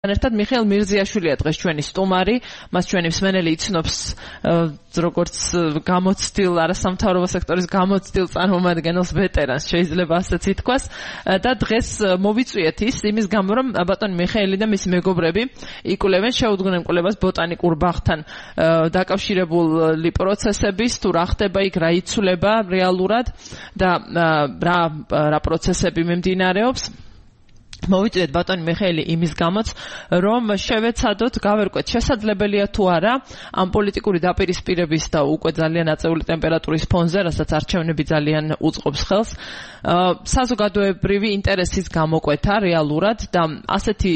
ერთად მიხეილ მირზიაშვილია დღეს ჩვენი სტუმარი, მას ჩვენი მსმენელი იცნობს როგორც გამოცდილ არასამთავრობო სექტორის გამოცდილ წარმომადგენელს, ვეტერანს, შეიძლება ასეც ითქვას, და დღეს მოვიწვიეთ ის იმის გამო, რომ ბატონი მიხეილი და მისი მეგობრები იკვლევენ შეუდგნენ კვლევას ბოტანიკურ ბაღთან დაკავშირებული პროცესების, თუ რა ხდება იქ, რა იცვლება რეალურად და რა პროცესები მიმდინარეობს. მოვიწვიეთ ბატონი მიხეილი იმის გამოც, რომ შევეცადოთ, გავერკვეთ შესაძლებელია თუ არა ამ პოლიტიკური დაპირისპირების და უკვე ძალიან აწეული ტემპერატურის ფონზე, რასაც არჩევნები ძალიან უწყობს ხელს, საზოგადოებრივი ინტერესის გამოკვეთა რეალურად და ასეთი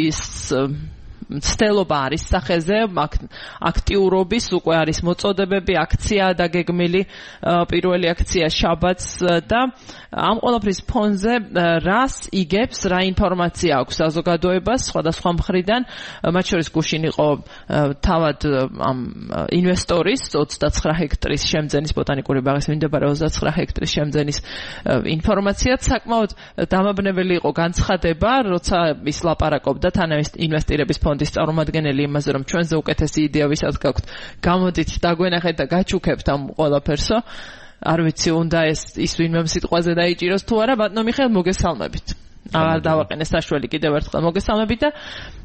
ცდელობა არის სახეზე, აქტიურობის უკვე არის მოწოდებები, აქცია დაგეგმილი, პირველი აქცია შაბათს და ამ ყველაფრის ფონზე რას იგებს, რა ინფორმაცია აქვს საზოგადოებას სხვადასხვა მხრიდან, მათ შორის გუშინ იყო თავად ამ ინვესტორის 29 ჰექტრის შემძენის ბოტანიკური ბაღის მიმდებარე 29 ჰექტრის შემძენის ინფორმაციაც საკმაოდ დამაბნეველი იყო განცხადება, როცა ის ლაპარაკობდა თანაინვესტირების ფონდის წარმომადგენელი იმაზე, რომ ჩვენზე უკეთესი იდეა ვისაც გაქვთ, გამოდით დაგვენახეთ და გაჩუქებთ ამ ყველაფერსო. არ ვიცი, უნდა ის ვინმე სიტყვაზე დაიჭიროს თუ არა, ბატონო მიხეილ, მოგესალმებით. აღარ დავაყენე საშველი კიდევ ერთხელ მოგესალმებით და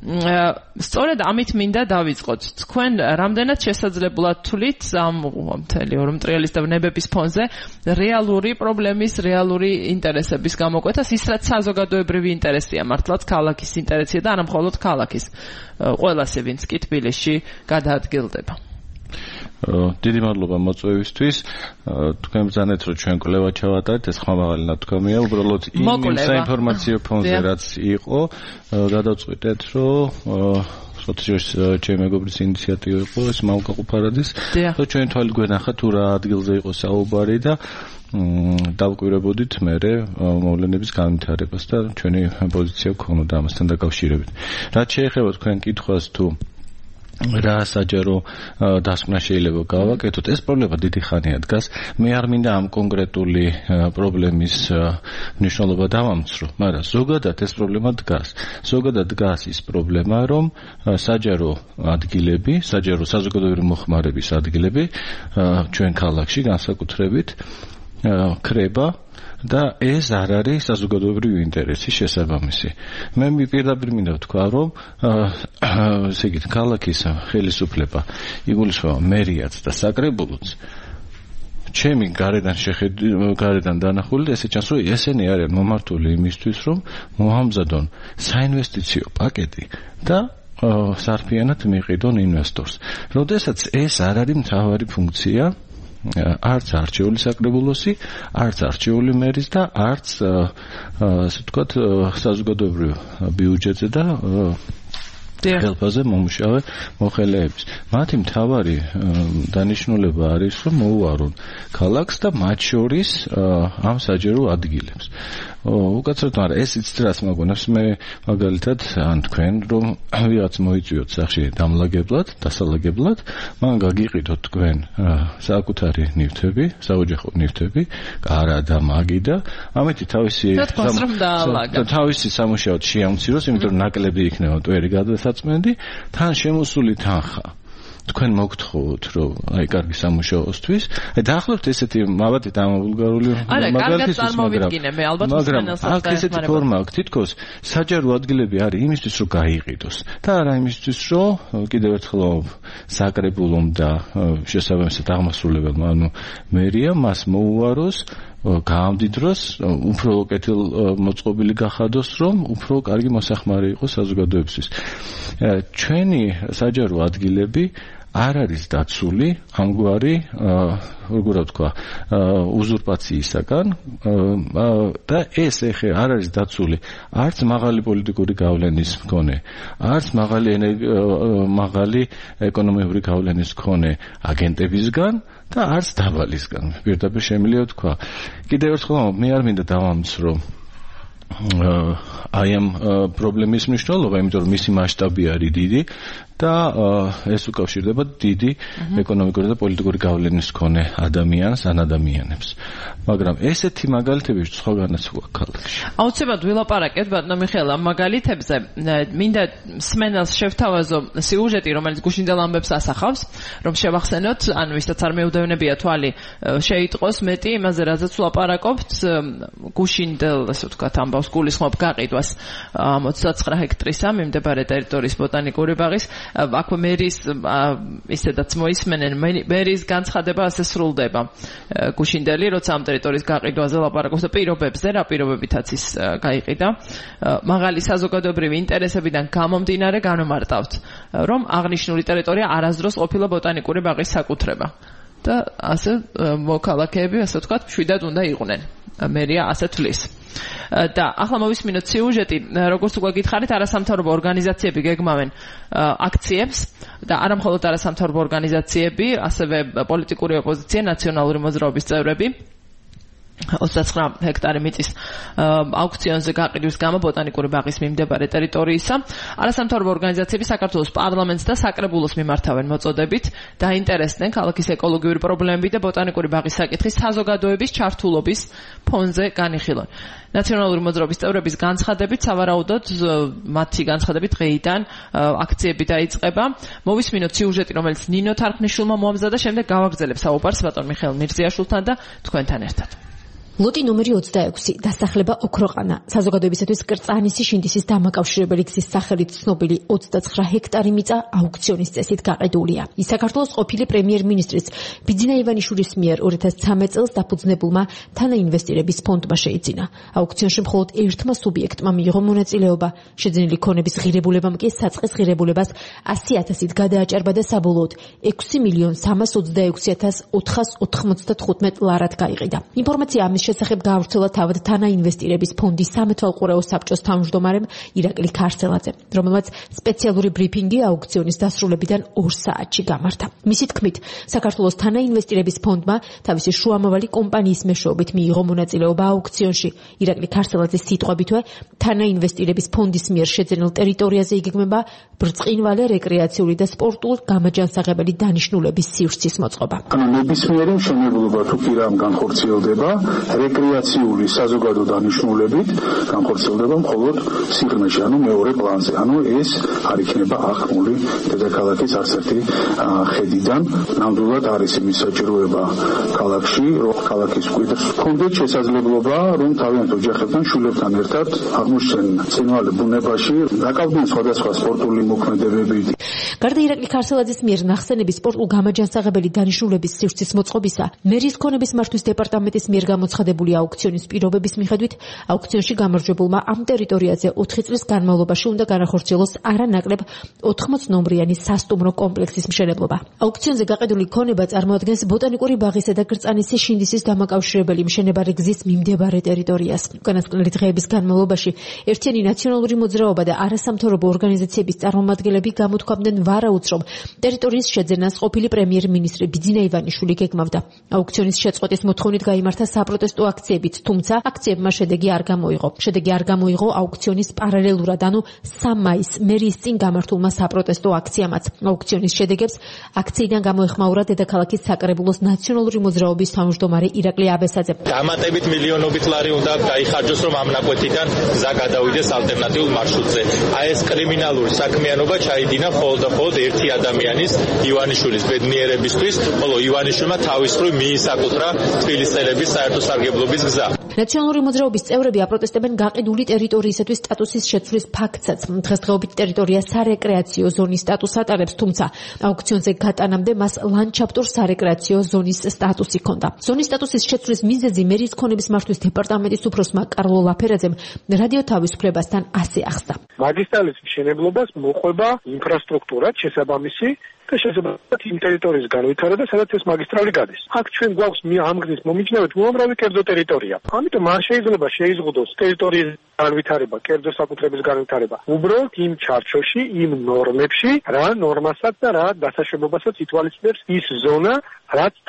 სწორედ ამით მინდა დავიწყოთ. თქვენ რამდენად შესაძლებლად თვლით ამ მთელი ორმტრიალის და ვნებების ფონზე რეალური პრობლემის, რეალური ინტერესების გამოკვეთას, ის რაც საზოგადოებრივი ინტერესია, მართლაც ქალაქის ინტერესია და არა მხოლოდ ქალაქის. ყველასე, ვინც კი თბილისში გადაადგილდება. დიდი მადლობა მოწვევისთვის. თქვენ ბრძანეთ, რომ ჩვენ კვლევა ჩავატარეთ, ეს ხმამაღალი ნათქვამია, უბრალოდ იმ საინფორმაციო ფონზე, რაც იყო, გადავწყვიტეთ, რომ სოციალურ ჩემი მეგობრის ინიციატივა იყო, ეს მალკა ყუფარაძის, და ჩვენ თვალით გვენახა თუ რა ადგილზე იყო საუბარი და დავკვირვებოდით მერე მოვლენების განვითარებას და ჩვენი პოზიცია გქონოდა ამასთან დაკავშირებით. რაც შეეხება თქვენ კითხვას თუ რა საჯარო დასკვნა შეიძლება გავაკეთოთ, ეს პრობლემა დიდი ხანია დგას. მე არ მინდა ამ კონკრეტული პრობლემის მნიშვნელობა დავამცრო, მაგრამ ზოგადად ეს პრობლემა დგას. ზოგადად დგას ის პრობლემა, რომ საჯარო ადგილები, საჯარო საზოგადოებრივი მოხმარების ადგილები ჩვენ ქალაქში განსაკუთრებით ქრება და ეს არ არის საზოგადოებრივი ინტერესის შესაბამისი. მე პირდაპირ მინდა ვთქვა, რომ ესე იგი ქალაქის ხელისუფლება იგულისხმება მერიაც და საკრებულოც ჩემი გარედან დანახული და ესე ჩანს, რომ ესენი არიან მომართული იმისთვის, რომ მოამზადონ საინვესტიციო პაკეტი და სარფიანად მიყიდონ ინვესტორს. როდესაც ეს არ არის მთავარი ფუნქცია არც არჩეული საკრებულოსი, არც არჩეული მერის და არც ასე ვთქვათ საზოგადოებრივ ბიუჯეტზე და ხელფასზე მომუშავე მოხელეების. მათი მთავარი დანიშნულება არის, რომ მოუარონ ქალაქს და მათ შორის ამ საჯარო ადგილებს. უკაცრავად, მაგრამ ეს იცით რას მაგონებს, მე მაგალითად ან თქვენ რომ ვიღაც მოიწვიოთ სახში დასალაგებლად, მან გაგიყიდოთ თქვენ საკუთარი ნივთები, საოჯახო ნივთები, კარა და მაგი და ამით თავისი სამუშაოდ შეამციროს, იმიტომ რომ ნაკლები იქნება მტვერი გადასაწმენდი, თან შემოსული თანხა. თქვენ მოგთხოვოთ, რომ აი კარგი სამუშაოსთვის, აი დაახლოებით ესეთი მაბათი დამაბულგარული მაგალითის, მაგრამ აქ ესეთი ფორმა აქვს, თითქოს საჯარო ადგილები არის იმისთვის, რომ გაიყიდოს და არა იმისთვის, რომ კიდევ ერთხელ საკრებულომ და შესაბამისად აღმასრულებელმა, ანუ მერიამ მას მოუაროს გაამდიდროს, უფრო კეთილ მოწყობილი გახადოს, რომ უფრო კარგი მოსახმარი იყოს საზოგადოებისთვის. ჩვენი საჯარო ადგილები არ არის დაცული ამგვარი, როგორ ვთქვა, უზურპაციისაგან და ეს ეხე არ არის დაცული არც მაღალი პოლიტიკური გავლენის მქონე, არც მაღალი ეკონომიკური გავლენის მქონე აგენტებისგან და არც დაბალისგან. პირდაპირ შემიძლია ვთქვა. კიდევ ერთხელ მე არ მინდა დავამცრო აი ამ პრობლემის მნიშვნელობა, იმიტომ რომ მისი მასშტაბი არის დიდი და ეს უკავშირდება დიდი ეკონომიკური და პოლიტიკური გავლენის მქონე ადამიანებს. მაგრამ ესეთი მაგალითები სხვაგანაც გვაქვს ქალაქში. აუცილებლად ვილაპარაკეთ ბატონო მიხეილ ამ მაგალითებზე. მინდა სმენელს შევთავაზო სიუჟეტი, რომელიც გუშინდელ ამბებს ასახავს, რომ შევახსენოთ, ანუ ვისაც არ მეუდევნებია თვალი შეიტყოს მეტი იმაზე, რაზეც ვლაპარაკობთ, გუშინდელ, ასე ვთქვათ, ამბავს გულისხმობ გაყიდვას 29 ჰექტრისა მიმდებარე ტერიტორიის ბოტანიკური ბაღის. აქვე მერის ისედაც მოისმენენ, მერის განცხადება ასე სრულდება. გუშინდელი, როცა ამ ტერიტორიის გაყიდვაზე ლაპარაკობს და პირობებზე, რა პირობებითაც ის გაიყიდა, მაღალი საზოგადოებრივი ინტერესებიდან გამომდინარე განმარტავთ, რომ აღნიშნული ტერიტორია არასდროს ყოფილა ბოტანიკური ბაღის საკუთრება. და ასე მოქალაქეები, ასე ვთქვათ, მშვიდად უნდა იყვნენ. მერია ასე თვლის. და ახლა მოვისმინოთ სიუჟეტი, როგორც უკვე გითხარით, არასამთავრობო ორგანიზაციები გეგმავენ აქციებს და არა მხოლოდ არასამთავრობო ორგანიზაციები, ასევე პოლიტიკური ოპოზიცია, ნაციონალური მოძრაობის წევრები 29 ჰექტარი მიწის აუქციონზე გაყიდვის გამო ბოტანიკური ბაღის მიმდებარე ტერიტორიისა. არასამთავრობო ორგანიზაციები საქართველოს პარლამენტს და საკრებულოს მიმართავენ მოწოდებით, დაინტერესდნენ ქალაქის ეკოლოგიური პრობლემები და ბოტანიკური ბაღის საკითხის საზოგადოების ჩართულობის ფონზე განიხილონ. ნაციონალური მოძრაობის წევრების განცხადებით, სავარაუდოდ მათი განცხადებით დღეიდან აქციები დაიწყება. მოვისმინოთ სიუჟეტი, რომელიც ნინო თარხნიშვილმა მოამზადა, შემდეგ გავაგრძელებ საუბარს ბატონ მიხეილ მირზიაშვილთან და თქვენთან ერთად. ლოტი ნომერი 26 დასახლება ოქროყანა საზოგადოებისათვის კრწანისი შინდისის დამაკავშირებელი გზის სახელით ცნობილი 29 ჰექტარი მიწა აუქციონის წესით გაყიდულია. ის საქართველოს ყოფილი პრემიერ-მინისტრის ბიძინა ივანიშვილის მიერ 2013 წელს დაფუძნებულმა თანაინვესტირების ფონდმა შეიძინა. აუქციონში მხოლოდ ერთმა სუბიექტმა მიიღო მონაწილეობა. შეძენილი ქონების ღირებულებამ კი საწყის ღირებულებას 100,000-ით გადააჭარბა და საბოლოოდ 6,364,495 ლარად გაიყიდა. ინფორმაცია ამის შესახებ გაავრცელა თავად თანაინვესტირების ფონდის სამეთვალყურეო საბჭოს თავმჯდომარემ ირაკლი ქარცელაძემ, რომელმაც სპეციალური ბრიფინგი აუქციონის დასრულებიდან 2 საათში გამართა. მისი თქმით, საქართველოს თანაინვესტირების ფონდმა თავისი შუამავალი კომპანიის მეშვეობით მიიღო მონაწილეობა აუქციონში. ირაკლი ქარცელაძის სიტყვებითვე, თანაინვესტირების ფონდის მიერ შეძენილ ტერიტორიაზე იგეგმება ბრწყინვალე რეკრეაციული და სპორტულ-გამაჯანსაღებელი დანიშნულების სივრცის მოწყობა. ნებისმიერი მშენებლობა თუ კი რამ განხორციელდება, რეკრეაციული საზოგადო დანიშნულებით განხორციელდება მხოლოდ სიღრმეში, ანუ მეორე პლანზე. ანუ ეს არ იქნება ახმული დედაქალაქის არც ერთი ხედიდან. ნამდვილად არის იმის საჭიროება ქალაქში, რომ ქალაქის მკვიდრს ჰქონდეთ შესაძლებლობა, რომ თავიანთ ოჯახებთან, შვილებთან ერთად აღმოჩნდნენ ცხინვალე ბუნებაში, დაკავდნენ სხვადასხვა სპორტული მოქმედებებით. გარდა ირაკლი ქარცელაძის მიერ ნახსენების სპორტულ-გამაჯანსაღებელი დანიშნულების სივრცის მოწყობისა, მერის ქონების მართვის დეპარტამენტის მიერ გამოცხადებული აუქციონის პირობების მიხედვით, აუქციონში გამარჯვებულმა ამ ტერიტორიაზე 4 წლის განმავლობაში უნდა განახორციელოს არანაკლებ 80 ნომრიანი სასტუმრო კომპლექსის მშენებლობა. აუქციონზე გაყიდული ქონება წარმოადგენს ბოტანიკური ბაღისა და კრწანისი შინდისის დამაკავშირებელი მშენებარე გზის მიმდებარე ტერიტორიას. უკანასკნელი დღეების განმავლობაში ერთიანი ნაციონალური მოძრაობა და არასამთავრობო ორგანიზაციების წარმომადგენლები გამოთქვამდნენ ვარაუდს, ტერიტორიის შეძენას ყოფილი პრემიერ-მინისტრი ბიძინა ივანიშვილი გეგმავდა. აუქციონის შეწყვეტის მოთხოვნით გაიმართა საპროტესტო აქციებიც, თუმცა აქციებმა შედეგი არ გამოიღო აუქციონის პარალელურად, ანუ 3 მაისს მერის წინ გამართულმა საპროტესტო აქციამაც. აუქციონის შედეგებს აქციიდან გამოეხმაურა დედაქალაქის საკრებულოს ნაციონალური მოძრაობის თავმჯდომარე ირაკლი აბესაძე. დამატებით მილიონობით ლარი უნდა გაიხარჯოს, რომ ამ ნაკვეთიდან გზა გადავიდეს ალტერნატიულ მარშრუტზე. აი ეს კრიმინალური საქმიანობა ჩაიდინა მხოლოდ ერთი ადამიანის, ივანიშვილის ბედნიერებისთვის, ხოლო ივანიშვილმა თავისუფლად მიისაკუთრა თბილისელების საერთო სარგებლობის გზა. ნაციონალური მოძრაობის წევრები აპროტესტებენ გაყიდული ტერიტორიისათვის სტატუსის შეცვლის ფაქტსაც. დღესდღეობით ტერიტორია სარეკრეაციო ზონის სტატუსს ატარებს, თუმცა აუქციონზე გატანამდე მას ლანდშაფტურ სარეკრეაციო ზონის სტატუსი ჰქონდა. ზონის სტატუსის შეცვლის მიზეზი მერის ქონების მართვის დეპარტამენტის უფროსმა კარლო ლაფერაძემ რადიო თავისუფლებასთან ასე ახსნა. მაგისტრალის მშენებლობას მოყვება ინფრასტრუქტურა შესაბამისი და შესაბამისად იმ ტერიტორიის განვითარება, სადაც ეს მაგისტრალი გადის. აქ ჩვენ გვაქვს ამ გზის მომიჯნავედ უამრავი კერძო ტერიტორია. ამიტომ არ შეიძლება შეიზღუდოს ტერიტორიის განვითარება, კერძო საკუთრების განვითარება. უბრალოდ იმ ჩარჩოში, იმ ნორმებში, რა ნორმასაც და რა დასაშვებობასაც ითვალისწინებს ის ზონა, რაც დღეს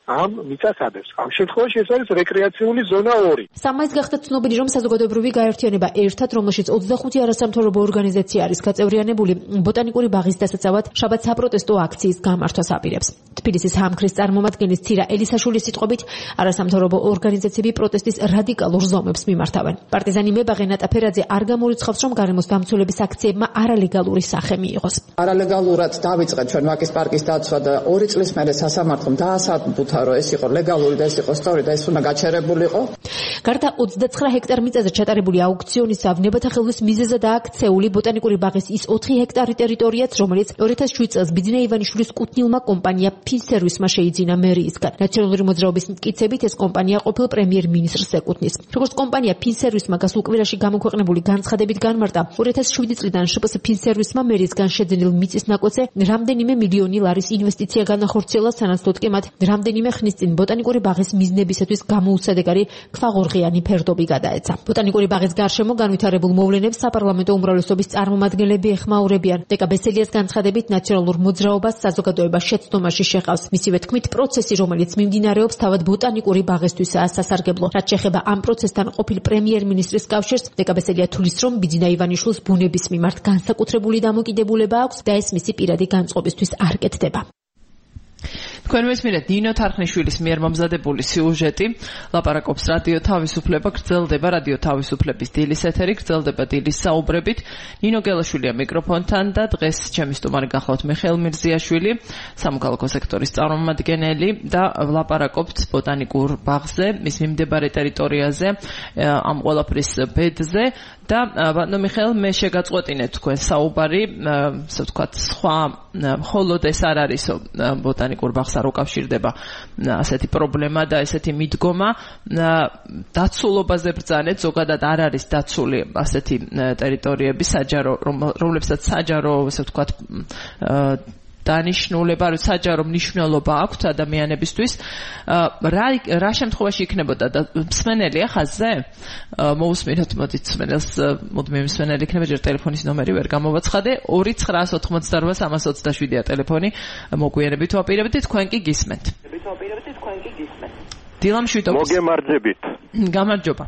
ამ მიწას ადეს. ამ შემთხვევაში ეს არის რეკრეაციული ზონა 2. სამაის გახდა ცნობილი, რომ საზოგადოებრივი გაერთიანება ერთად, რომელშიც 25 არასამთავრობო ორგანიზაცია არის გაწევრიანებული, ბოტანიკური ბაღის დასაცავად შაბათ საპროტესტო აქციის გამართვას აპირებს. თბილისის ჰამქრის წარმომადგენლის ცირა ელისაშვილის სიტყვებით, არასამთავრობო ორგანიზაციები პროტესტის რადიკალურ ზომებს მიმართავენ. პარტიზანი მებაღე ნატა ფერაძე არ გამორიცხავს, რომ გარემოს დამცველების აქციებმა არალეგალური სახე მიიღოს. არალეგალურად დავიწყეთ ჩვენ ვაკის პარკის დაცვა და 2 წლის მერე სასამართლომ დაასაბუთა, რომ ეს იყო ლეგალური და ეს იყო სწორი და ეს უნდა გაჩერებულიყო. გარდა 29 ჰექტარ მიწაზე ჩატარებული აუქციონისა, ნებათა ხელვის მიზეზად აქცეული ბოტანიკური ბაღის ის 4 ჰექტარი ტერიტორიაც, რომელიც 2007 წელს ბიძინა ივანიშვილის კუთნილმა კომპანია ფინსერვისმა შეიძინა მერიისგან. ნაციონალური მოძრაობის მტკიცებით ეს კომპანია ყოფილ პრემიერ-მინისტრს ეკუთვნის. როგორც კომპანია ფინსერვისმა გასულ კვირაში გამოქვეყნებული განცხადებით განმარტა, 2007 წლიდან შპს ფინსერვისმა მერიისგან შეძენილ მიწის ნაკვეთზე რამდენიმე მილიონი ლარის ინვესტიცია განახორციელა, სანაცვლოდ კი მათ რამდენიმე ხნის წინ ბოტანიკური ბაღის მიზნებისათვის გამოუსადეგარი ქვაღორღიანი ფერდობი გადაეცა. ბოტანიკური ბაღის გარშემო განვითარებულ მოვლენებს საპარლამენტო უმრავლესობის წარმომადგენლები ეხმაურებიან. დეკა ბესელიას განცხადებით, ნაციონალურ მოძრაობას საზოგადოება შეცდომაში შეყავს. მისივე თქმით, პროცესი, რომელიც მიმდინარეობს, თავად ბოტანიკური ბაღისთვისაა სასარგებლო. რაც შეეხება ამ პროცესთან ყოფილ პრემიერ-მინისტრის კავშირს, დეკა ბესელია თulis, რომ ბიძინა ივანიშვილს ბუნების მიმართ განსაკუთრებული დამოკიდებულება აქვს და ეს მისი პირადი განწყობისთვის არ კეთდება. თქვენ მესმენთ ნინო თარხნიშვილის მიერ მომზადებული სიუჟეტი. ლაპარაკობს რადიო თავისუფლება, გრძელდება რადიო თავისუფლების დილის ეთერი, გრძელდება დილის საუბრებით. ნინო გელაშვილია მიკროფონთან და დღეს ჩემი სტუმარი გახლავთ მიხეილ მირზიაშვილი, სამოქალაქო სექტორის წარმომადგენელი და ლაპარაკობთ ბოტანიკურ ბაღზე, მის მიმდებარე ტერიტორიაზე, ამ ყველაფრის ბედზე. და ბატონო მიხეილ, მე შეგაწყვეტინეთ თქვენ საუბარი, ასე ვთქვათ, სხვა მხოლოდ ეს არ არის ბოტანიკურ ბაღს არ უკავშირდება ასეთი პრობლემა და ესეთი მიდგომა. დაცულობაზე ბრძანეთ, ზოგადად არ არის დაცული ასეთი ტერიტორიები, საჯარო, რომლებსაც საჯარო, ასე ვთქვათ, დანიშნულება, საჯარო მნიშვნელობა აქვს ადამიანებისთვის. რა შემთხვევაში იქნებოდა მსმენელია ხაზზე? მოусმინოთ, მოდით მსმენელს, მუდმივი მსმენელი იქნება, ჯერ ტელეფონის ნომერი ვერ გამოვაცხადე. 2988327-ია ტელეფონი. მოგვიანებით ვაპირებთ, თქვენ კი გისმენთ. დილამ შვიდობის. მოგემარჯებით. გამარჯობა.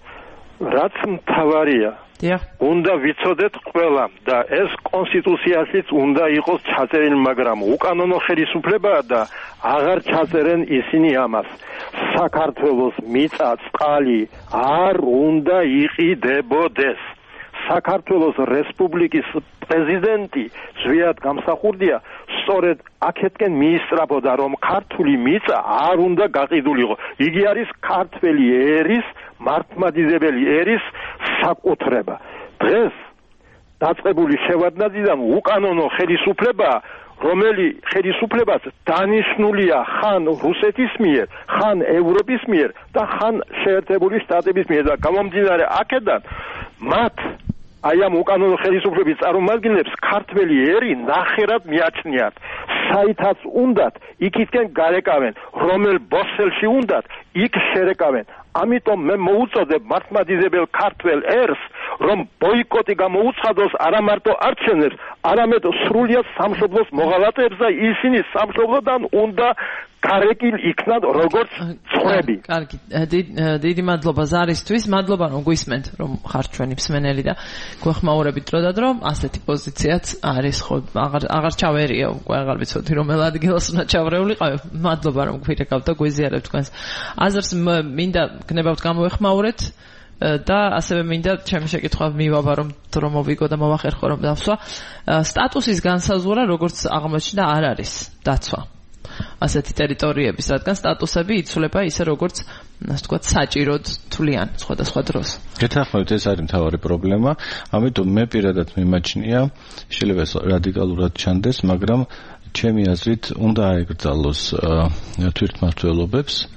რაც მთავარია, უნდა ვიცოდეთ ყველამ და ეს კონსტიტუციაშიც უნდა იყოს ჩაწერილი, მაგრამ უკანონო ხელისუფლებაა და აღარ ჩაწერენ ისინი ამას. საქართველოს მიწა წყალი არ უნდა იყიდებოდეს. საქართველოს რესპუბლიკის პრეზიდენტი ზვიად გამსახურდია სწორედ აქეთკენ მიისწრაფოდა, რომ ქართული მიწა არ უნდა გაყიდულიყო. იგი არის ქართველი ერის, მართლმადიდებელი ერის საკუთრება. დღეს დაწყებული შევადნაძიდან უკანონო ხელისუფლება, რომელი ხელისუფლებას დანიშნულია ხან რუსეთის მიერ, ხან ევროპის მიერ და ხან შეერთებული შტატების მიერ და გამომდინარე აქედან მათ აი ამ უკანონო ხელისუფლების წარმომადგენლებს ქართველი ერი ნახევრად მიაჩნიათ. საითაც უნდათ იქითკენ გარეკავენ, რომელ ბოსელში უნდათ იქ შერეკავენ. ამიტომ მე მოუწოდებ მართლმადიდებელ ქართველ ერს, რომ ბოიკოტი გამოუცხადოს არა მარტო არჩევნებს, არამედ სრულიად სამშობლოს მოღალატეებს და ისინი სამშობლოდან უნდა გარეკილ იქნან როგორც წვრები. კარგი, დიდი მადლობა ზარისთვის, მადლობა რომ გვისმენთ, რომ ხართ ჩვენი მსმენელი და გვეხმაურებით დრო და დრო. ასეთი პოზიციაც არის, ხო, აღარ ჩავერია, უკვე აღარ ვიცოდი რომელ ადგილას უნდა ჩავრეულიყავ. მადლობა რომ გვირეკავთ და გვიზიარებთ თქვენს აზრს. მინდა გნებავთ გამოეხმაურეთ და ასევე მინდა ჩემი შეკითხვა მივაბა, რომ დრო მოვიგო და მოვახერხო რომ დავსვა. სტატუსის განსაზღვრა როგორც აღმოჩნდა არ არის დაცვა ასეთი ტერიტორიების, რადგან სტატუსები იცვლება ისე როგორც ასე ვთქვათ საჭიროდ თვლიან სხვადასხვა დროს. გეთანხმებით, ეს არის მთავარი პრობლემა, ამიტომ მე პირადად მიმაჩნია, შეიძლება რადიკალურად ჩანდეს, მაგრამ ჩემი აზრით უნდა აეკრძალოს თვითმმართველობებს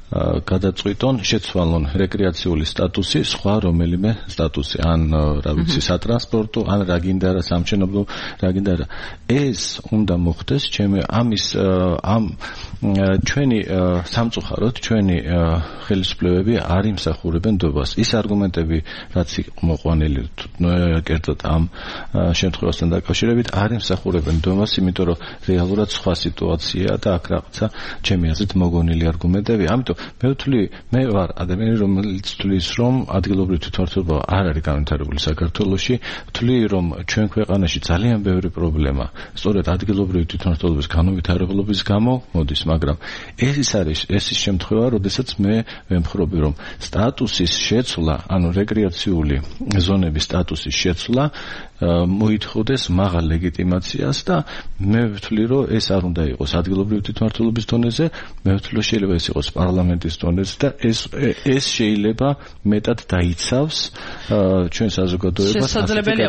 გადაწყვიტონ შეცვალონ რეკრეაციული სტატუსი, სხვა რომელიმე სტატუსი, ან რა ვიცი, სატრანსპორტო, ან რა გინდა რა სამშენებლო, რა გინდა რა. ეს უნდა მოხდეს ჩემი ამ ჩვენი სამწუხაროდ ჩვენი ხელისუფლებები არ იმსახურებენ დობას. ის არგუმენტები, რაც მოყვანილი კერძოდ ამ შემთხვევასთან დაკავშირებით, არ იმსახურებენ დობას, იმიტომ რომ რეალურად სხვა სიტუაციაა და აქ რაღაცა ჩემი აზრით მოგონილი არგუმენტები. ამიტომ მე ვარ ადამიანი, რომელიც თვლის, რომ ადგილობრივი თვითმმართველობა არ არის განვითარებული საქართველოში, თვლი, რომ ჩვენ ქვეყანაში ძალიან ბევრი პრობლემა სწორედ ადგილობრივი თვითმმართველობის განვითარებლობის გამო მოდის, მაგრამ ეს ის შემთხვევა, როდესაც მე ვემხრობი, რომ სტატუსის შეცვლა, ანუ რეკრეაციული ზონების სტატუსის შეცვლა მოითხოვდეს მაღალ ლეგიტიმაციას და მე ვთვლი, რომ ეს არ უნდა იყოს ადგილობრივი თვითმმართველობის დონეზე, მე ვთვლი, რომ შეიძლება ეს იყოს პარლამენტის დონეზე და ეს შეიძლება მეტად დაიცავს ჩვენ საზოგადოებას. შესაძლებელია,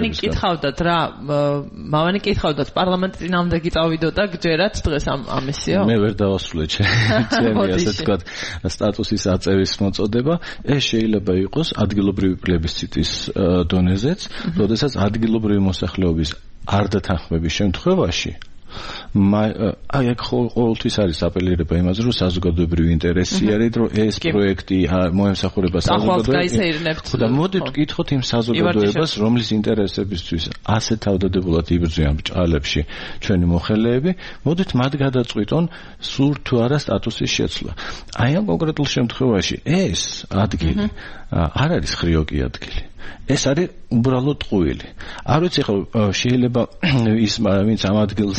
მავანი კითხავდათ პარლამენტი წინამდე გიწავიდოდა გჯერათ დღეს ამისიო? მე ვერ დავასრულე ჩემი ასე ვთქვათ სტატუსის აწევის მოწოდება. ეს შეიძლება იყოს ადგილობრივი პლებისციტის დონეზეც, როდესაც ადგილობრივი მოსახლეობის არ დათანხმების შემთხვევაში აი აქ ყოველთვის არის აპელირება იმაზე, რომ საზოგადოებრივი ინტერესი არის, რომ ეს პროექტი მოემსახურება საზოგადოებას. და მოდით ვკითხოთ იმ საზოგადოებას, რომლის ინტერესებისთვის ასე თავდადებულად იბრძვიან ბჭყალებში ჩვენი მოხელეები, მოდით მათ გადაწყვიტონ სურთ თუ არა სტატუსის შეცვლა. აი ამ კონკრეტულ შემთხვევაში ეს ადგილი არ არის ხრიოკი ადგილი. ეს არის უბრალოდ ტყუილი. არ ვიცი ხო შეიძლება ის ვინც ამ ადგილს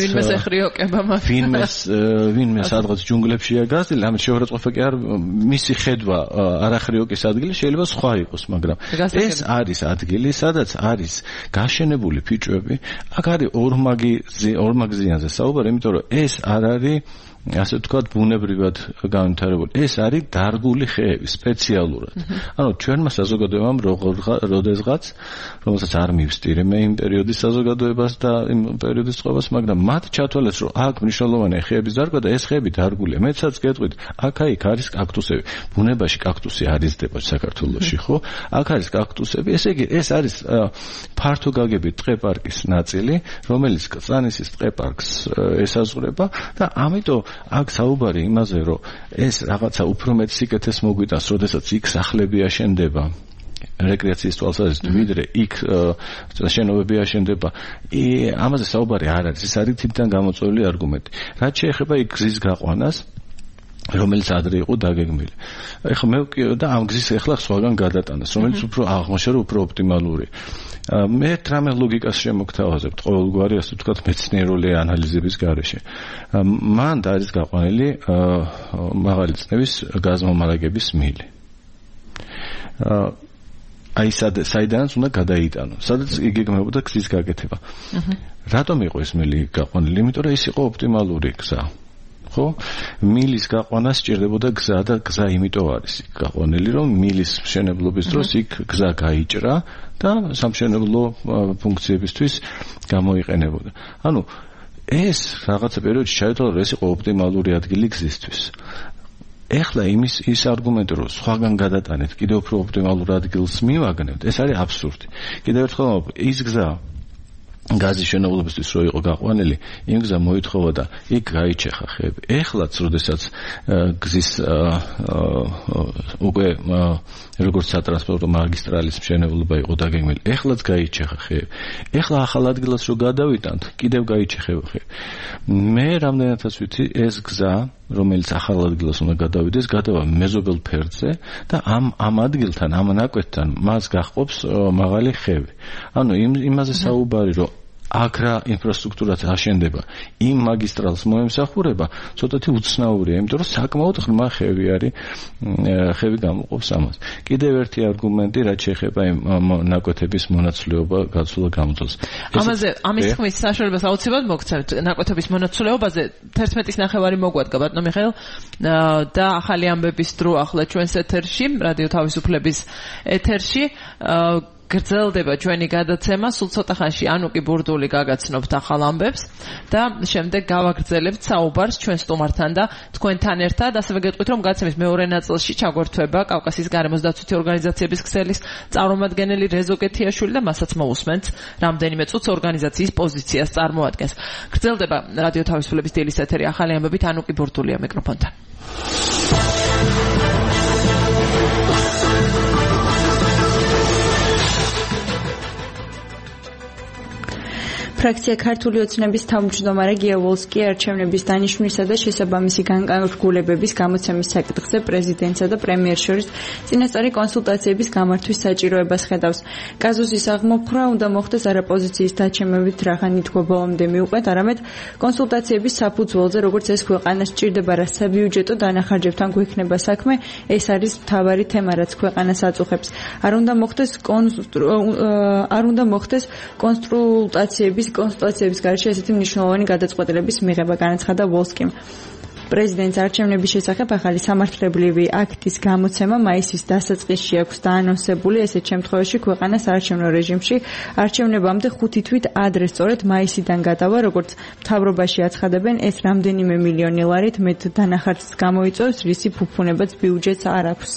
ვინმე სადღაც ჯუნგლებშია გაზრდილი, ამით შეურაცხყოფა კი არ მისი ხედვა არახრიოკის ადგილი შეიძლება სხვა იყოს, მაგრამ ეს არის ადგილი, სადაც არის გაშენებული ფიჭვები. აქ არის ორმაგზიანზე საუბარი, იმიტომ რომ ეს არ არის ასე ვთქვათ ბუნებრივად განვითარებული. ეს არის დარგული ხეები სპეციალურად. ანუ ჩვენმა საზოგადოებამ როდესღაც, რომელსაც არ მივსტირე მე იმ პერიოდის საზოგადოებას და იმ პერიოდის წყობას, მაგრამ მათ ჩათვალეს, რომ აქ მნიშვნელოვანია ხეების დარგვა და ეს ხეები დარგულია. მეცაც გეტყვით, აქ არის კაქტუსები. ბუნებაში კაქტუსი არ იზრდება საქართველოში, ხო? აქ არის კაქტუსები. ესე იგი, ეს არის ფართო გაგებით ტყეპარკის ნაწილი, რომელიც კრწანისის ტყეპარკს ესაზღვრება და ამიტომ აქ საუბარი იმაზე, რომ ეს რაღაცა უფრო მეტ სიკეთეს მოგვიტანს, როდესაც იქ სახლები აშენდება რეკრეაციის თვალსაზრისით, ვიდრე იქ შენობები აშენდება. ამაზე საუბარი არ არის, ეს არის თითქმის გამოწვეული არგუმენტი. რაც შეეხება იქ გზის გაყვანას, რომელიც ადრე იყო დაგეგმილი. ეხლა მე და ამ გზის ეხლა სხვაგან გადატანას, რომელიც უფრო აღმოჩნდა უფრო ოპტიმალური. მე რამე ლოგიკას შემოგთავაზებთ ყოველგვარი ასე ვთქვათ მეცნიერული ანალიზების გარეშე. მან არის გაყვანილი მაღალი წნევის გაზმომარაგების მილი. აი საიდანაც უნდა გადაიტანო, სადაც იგეგმებოდა გზის გაკეთება. რატომ იყო ეს მილი გაყვანილი? იმიტომ რომ ის იყო ოპტიმალური გზა. ხო? მილის გაყვანა სჭირდებოდა გზა და გზა იმიტომ არის იქ გაყვანილი, რომ მილის მშენებლობის დროს იქ გზა გაიჭრა და სამშენებლო ფუნქციებისთვის გამოიყენებოდა. ანუ ეს რაღაცა პერიოდში ჩაითვალა, რომ ეს იყო ოპტიმალური ადგილი გზისთვის. ეხლა ის არგუმენტი, რომ სხვაგან გადატანეთ, კიდევ უფრო ოპტიმალურ ადგილს მივაგნებთ, ეს არის აბსურდი. კიდევ ერთხელ ის გზა გაზის შენობლობისთვის რო იყო გაყვანილი, იმ გზა მოითხოვა და იქ გაიჩეხა ხეები. ეხლაც, როდესაც გზის უკვე როგორც სატრანსპორტო მაგისტრალის მშენებლობა იყო დაგეგმილი, ეხლაც გაიჩეხა ხეები. ეხლა ახალ ადგილას რო გადავიტანთ, კიდევ გაიჩეხება ხეები. მე რამდენადაც ვიცი, ეს გზა, რომელიც ახალ ადგილას უნდა გადავიდეს, გადავა მეზობელ ფერდზე და ამ ადგილთან, ამ ნაკვეთთან მას გაჰყოფს მაღალი ხევი. ანუ იმაზე საუბარი, რომ აქ რა ინფრასტრუქტურაც აშენდება, იმ მაგისტრალს მოემსახურება, ცოტათი უცნაურია, იმიტომ რომ საკმაოდ ღრმა ხევი არის, ხევი გამოყოფს ამას. კიდევ ერთი არგუმენტი, რაც შეეხება იმ ნაკვეთების მონაცვლეობა გაცვლა გამოწვევს. ამის თქმის საშუალებას აუცილებლად მოგცემთ ნაკვეთების მონაცვლეობაზე 11-ის ნახევარი მოგვადგა ბატონო მიხეილ და ახალი ამბების დრო ახლა ჩვენს ეთერში, რადიო თავისუფლების ეთერში. გრძელდება ჩვენი გადაცემა, სულ ცოტა ხანში ანუკი ბურდული გაგაცნობთ ახალ ამბებს და შემდეგ გავაგრძელებთ საუბარს ჩვენ სტუმართან და თქვენთან ერთად. ასევე გეტყვით, რომ გადაცემის მეორე ნაწილში ჩაგვერთვება კავკასიის გარემოს დაცვითი ორგანიზაციების ქსელის წარმომადგენელი რეზო კეთიაშვილი და მასაც მოусმენთ რამდენიმე წუთს ორგანიზაციის პოზიციას წარმოადგენს. გრძელდება რადიო თავისუფლების დილის ეთერი ახალი ამბებით, ანუკი ბურდულია მიკროფონთან. ფრაქცია ქართული ოცნების თავმჯდომარე გია ვოლსკი არჩევნების დანიშვნისა და შესაბამისი განკარგულებების გამოცემის საკითხზე პრეზიდენტსა და პრემიერს შორის წინასწარი კონსულტაციების გამართვის საჭიროებას ხედავს. კაზუსის აღმოფხვრა უნდა მოხდეს არა პოზიციის დაჩემებით რაღაცნაირ თქო ბოლომდე მიუყვეთ, არამედ კონსულტაციების საფუძველზე, როგორც ეს ქვეყანას სჭირდება რა საბიუჯეტო დანახარჯებთან გვექნება საქმე, ეს არის მთავარი თემა, რაც ქვეყანას აწუხებს. არ უნდა მოხდეს კონსულტაციების გარშე ესეთი მნიშვნელოვანი გადაწყვეტილების მიღება, განაცხადა ვოლსკიმ. პრეზიდენტს არჩევნების შესახებ ახალი სამართლებრივი აქტის გამოცემა მაისის დასაწყისში აქვს დაანონსებული. ესეთ შემთხვევაში ქვეყანას არჩევნო რეჟიმში არჩევნებამდე 5 თვით ადრე სწორედ მაისიდან გადავა, როგორც მთავრობაში აცხადებენ, ეს რამდენიმე მილიონი ლარით მეტ დანახარჯს გამოიწვევს, რისი ფუფუნებაც ბიუჯეტს არ აქვს.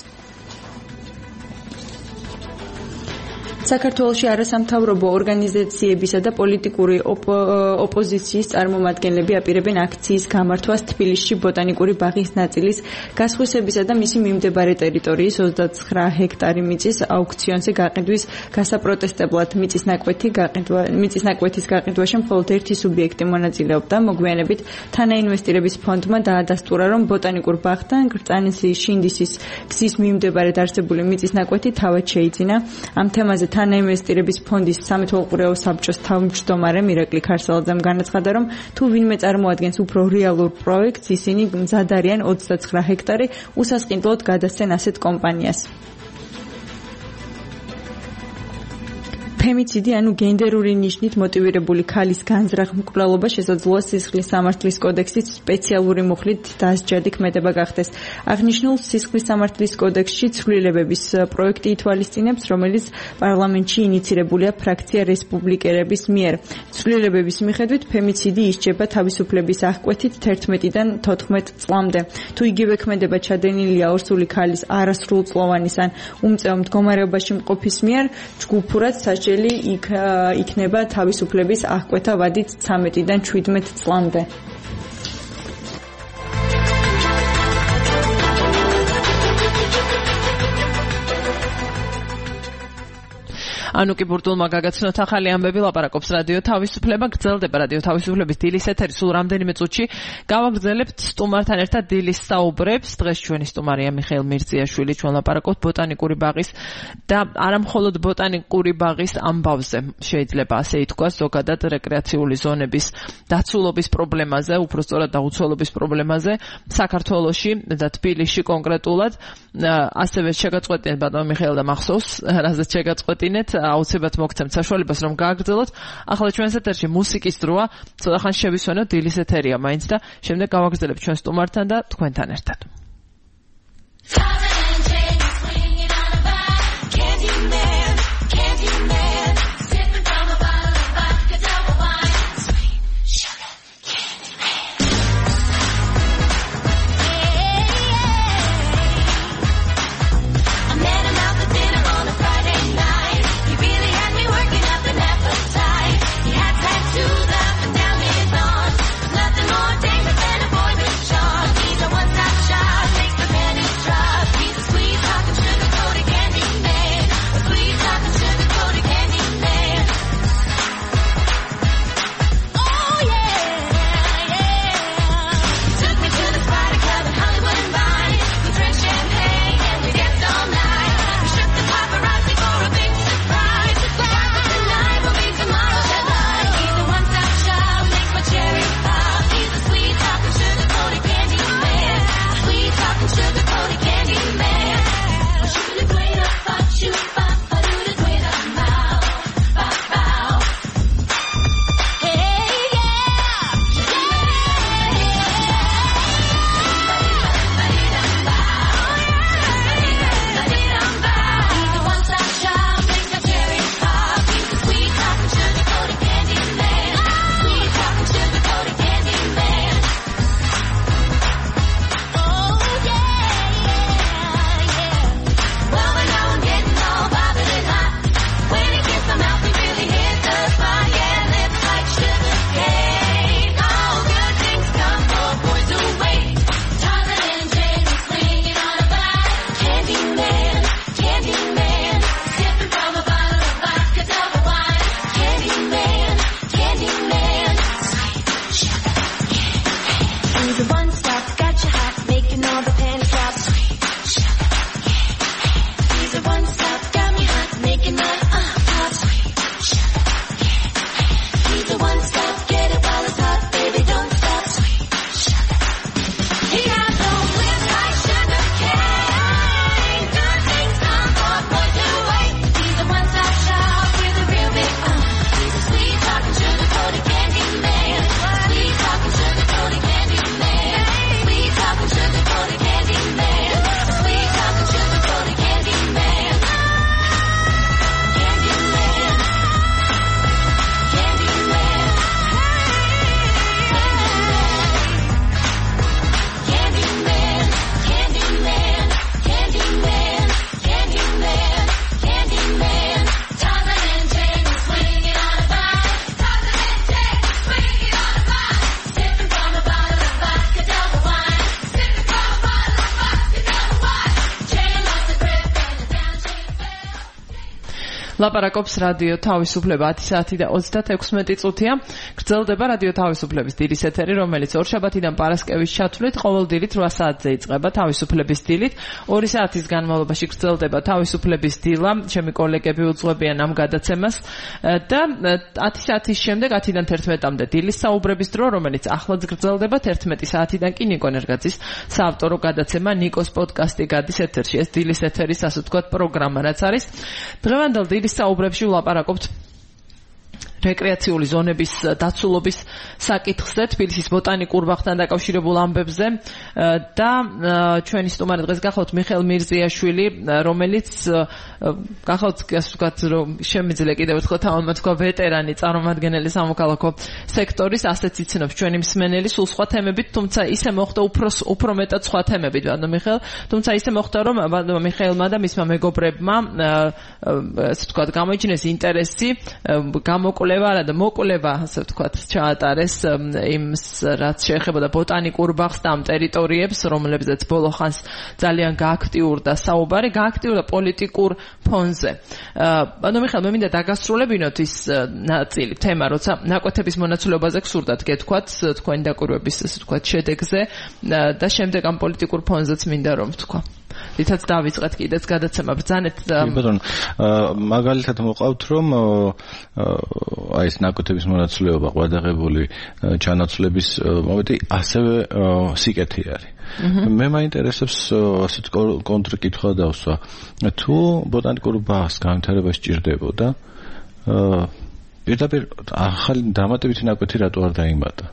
საქართველოში არასამთავრობო ორგანიზაციებისა და პოლიტიკური ოპოზიციის წარმომადგენლები აპირებენ აქციის გამართვას თბილისში ბოტანიკური ბაღის ნაწილის გასხვისებისა და მისი მიმდებარე ტერიტორიის 29 ჰექტარი მიწის აუქციონზე გაყიდვის გასაპროტესტებლად. მიწის ნაკვეთის გაყიდვაში მხოლოდ ერთი სუბიექტი მონაწილეობდა. მოგვიანებით თანაინვესტირების ფონდმა დაადასტურა, რომ ბოტანიკურ ბაღთან გრწანისის შინდისის გზის მიმდებარედ არსებული მიწის ნაკვეთი თავად შეიძინა. ამ თემაზე თანაინვესტირების ფონდის სამეთვალყურეო საბჭოს თავმჯდომარე მირაკლი ქარსალაძემ განაცხადა, რომ თუ ვინმე წარმოადგენს უფრო რეალურ პროექტს, ისინი მზად არიან 29 ჰექტარი უსასყიდლოდ გადასცენ ასეთ კომპანიას. ფემიციდი, ანუ გენდერული ნიშნით მოტივირებული ქალის განზრახ მკვლელობა შესაძლოა სისხლის სამართლის კოდექსის სპეციალური მუხლით დასჯადი ქმედება გახდეს. აღნიშნულ სისხლის სამართლის კოდექსში ცვლილებების პროექტი ითვალისწინებს, რომელიც პარლამენტში ინიცირებულია ფრაქცია რესპუბლიკელების მიერ. ცვლილებების მიხედვით ფემიციდი ისჯება თავისუფლების აღკვეთით 11-დან 14 წლამდე. თუ იგივე ქმედება ჩადენილია ორსული ქალის არასრულწლოვანის ან უმწეო მდგომარეობაში მყოფის მიერ, ჯგუფურად იქნება თავისუფლების აღკვეთა ვადით 13-დან 17 წლამდე. ანუკი ბურდულმა გაგაცნოთ ახალი ამბები, ლაპარაკობს რადიო თავისუფლება, გრძელდება რადიო თავისუფლების დილის ეთერი, სულ რამდენიმე წუთში გავაგრძელებთ სტუმართან ერთად დილის საუბრებს. დღეს ჩვენი სტუმარია მიხეილ მირზიაშვილი, ჩვენ ლაპარაკობთ ბოტანიკური ბაღის და არა მხოლოდ ბოტანიკური ბაღის ამბავზე, შეიძლება ასე ითქვას, ზოგადად რეკრეაციული ზონების დაცულობის პრობლემაზე, უფრო სწორად დაუცველობის პრობლემაზე საქართველოში და თბილისში კონკრეტულად. ასევე შეგაწყვეტინეთ ბატონ მიხეილ და მახსოვს, რაზეც შეგაწყვეტინეთ, აუცილებლად მოგცემთ საშუალებას, რომ გააგრძელოთ. ახლა ჩვენს ეთერში მუსიკის დროა, ცოტა ხანს შევისვენოთ, დილის ეთერია მაინც და შემდეგ გავაგრძელებთ ჩვენ სტუმართან და თქვენთან ერთად. Nothing more dangerous than a boy with Sean. He's a one-stop shop, makes the pennies drop. ლაპარაკობს რადიო თავისუფლება 10 საათი და 36 წუთია. გრძელდება რადიო თავისუფლების დილის ეთერი, რომელიც ორშაბათიდან პარასკევის ჩათვლით ყოველ დილით 8 საათზე იწყება თავისუფლების დილით. 2 საათის განმავლობაში გრძელდება თავისუფლების დილა. ჩემი კოლეგები უძღვებიან ამ გადაცემას და 10 საათის შემდეგ 10-დან 11-მდე დილის საუბრების დრო, რომელიც ახლაც გრძელდება 11 საათიდან კი ნიკო ნერგაძის საავტორო გადაცემა ნიკოს პოდკასტი გადის ეთერში. ეს დილის ეთერის ასე ვთქვათ პროგრამა რაც არის. დღევანდელ დილის საუბრებში ვლაპარაკობთ რეკრეაციული ზონების დაცულობის საკითხზე, თბილისის ბოტანიკურ ბაღთან დაკავშირებულ ამბებზე და ჩვენი სტუმარი დღეს გახლავთ მიხეილ მირზიაშვილი, რომელიც გახლავთ ასე ვთქვათ, რომ შემიძლია კიდევ ერთხელ თავად თქვა ვეტერანი წარმომადგენელი სამოქალაქო სექტორის, ასეც იცნობს ჩვენი მსმენელი სულ სხვა თემებით, თუმცა ისე მოხდა უფრო მეტად სხვა თემებით, ბატონო მიხეილ, თუმცა ისე მოხდა, რომ ბატონო მიხეილმა და მისმა მეგობრებმა ასე ვთქვათ, გამოიჩინეს ინტერესი გამოკვლევა არა და მოკვლევა, ასე ვთქვათ, ჩაატარეს იმ რაც შეეხებოდა ბოტანიკურ ბაღს და ამ ტერიტორიებს, რომლებზეც ბოლო ხანს ძალიან გააქტიურდა საუბარი, გააქტიურდა პოლიტიკურ ფონზე. ბატონო მიხეილ, მე მინდა დაგასრულებინოთ ის ნაწილი, თემა, როცა ნაკვეთების მონაცვლეობაზე გსურდათ გეთქვათ თქვენი დაკვირვების, ასე ვთქვათ, შედეგზე და შემდეგ ამ პოლიტიკურ ფონზეც მინდა რომ ვთქვა. რითაც დავიწყეთ კიდეც გადაცემა ბრძანეთ. ბატონო, მაგალითად მოყავთ, რომ აი ეს ნაკვეთების მონაცვლეობა, ყვადაღებული ჩანაცვლების მომენტი ასევე სიკეთე არის. მე მაინტერესებს ასეთ კონტრკითხვა დავსვა. თუ ბოტანიკურ ბაღს განვითარება სჭირდებოდა, პირდაპირ ახალი დამატებითი ნაკვეთი რატო არ დაიმატა?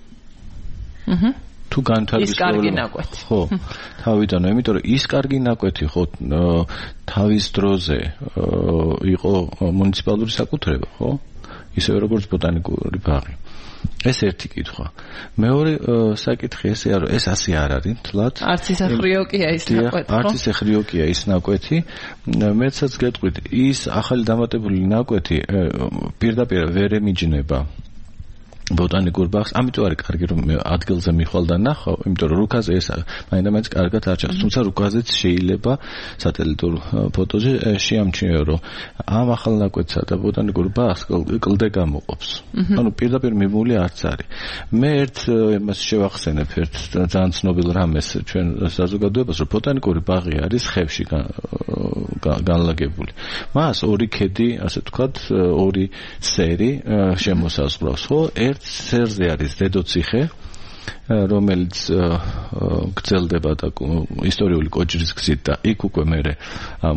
თუ განვითარების ხო, თავიდან, იმიტომ რომ ის კარგი ნაკვეთი ხო თავის დროზე იყო მუნიციპალური საკუთრება, ხო? ისევე როგორც ბოტანიკური ბაღი. ეს ერთი კითხვა. მეორე საკითხი ესეა, რომ ეს ასე არ არის, თლათ. არც ისე ხრიოკია ის ნაკვეთი, ხო? არც ისე ხრიოკია ის ნაკვეთი. მეცაც გეტყვით, ის ახალი დამატებული ნაკვეთი პირდაპირ ვერ ემიჯნება ბოტანიკურ ბაღს, ამიტომ არის კარგი რომ ადგილზე მიხვალ და ნახავ, იმიტომ რომ რუკაზე ეს მაინდა-მაინც კარგად არ ჩანს, თუმცა რუკაზეც შეიძლება სატელიტურ ფოტოზე შეამჩნიო, რომ ამ ახალ ნაკვეთსა და ბოტანიკურ ბაღს კლდე გამოყოფს. ანუ პირდაპირ მიმული არც არის. მე ერთ იმას შევახსენებ, ერთ ძალიან ცნობილ რამეს ჩვენ საზოგადოებას, რომ ბოტანიკური ბაღი არის ხევში განლაგებული. მას ორი ქედი, ასე ვთქვათ, ორი სერი შემოსაზღვრავს, ხო? ერთ სერზე არის დედოციხე, რომელიც გრძელდება და ისტორიული კოჭრის გზით და იქ უკვე მერე ამ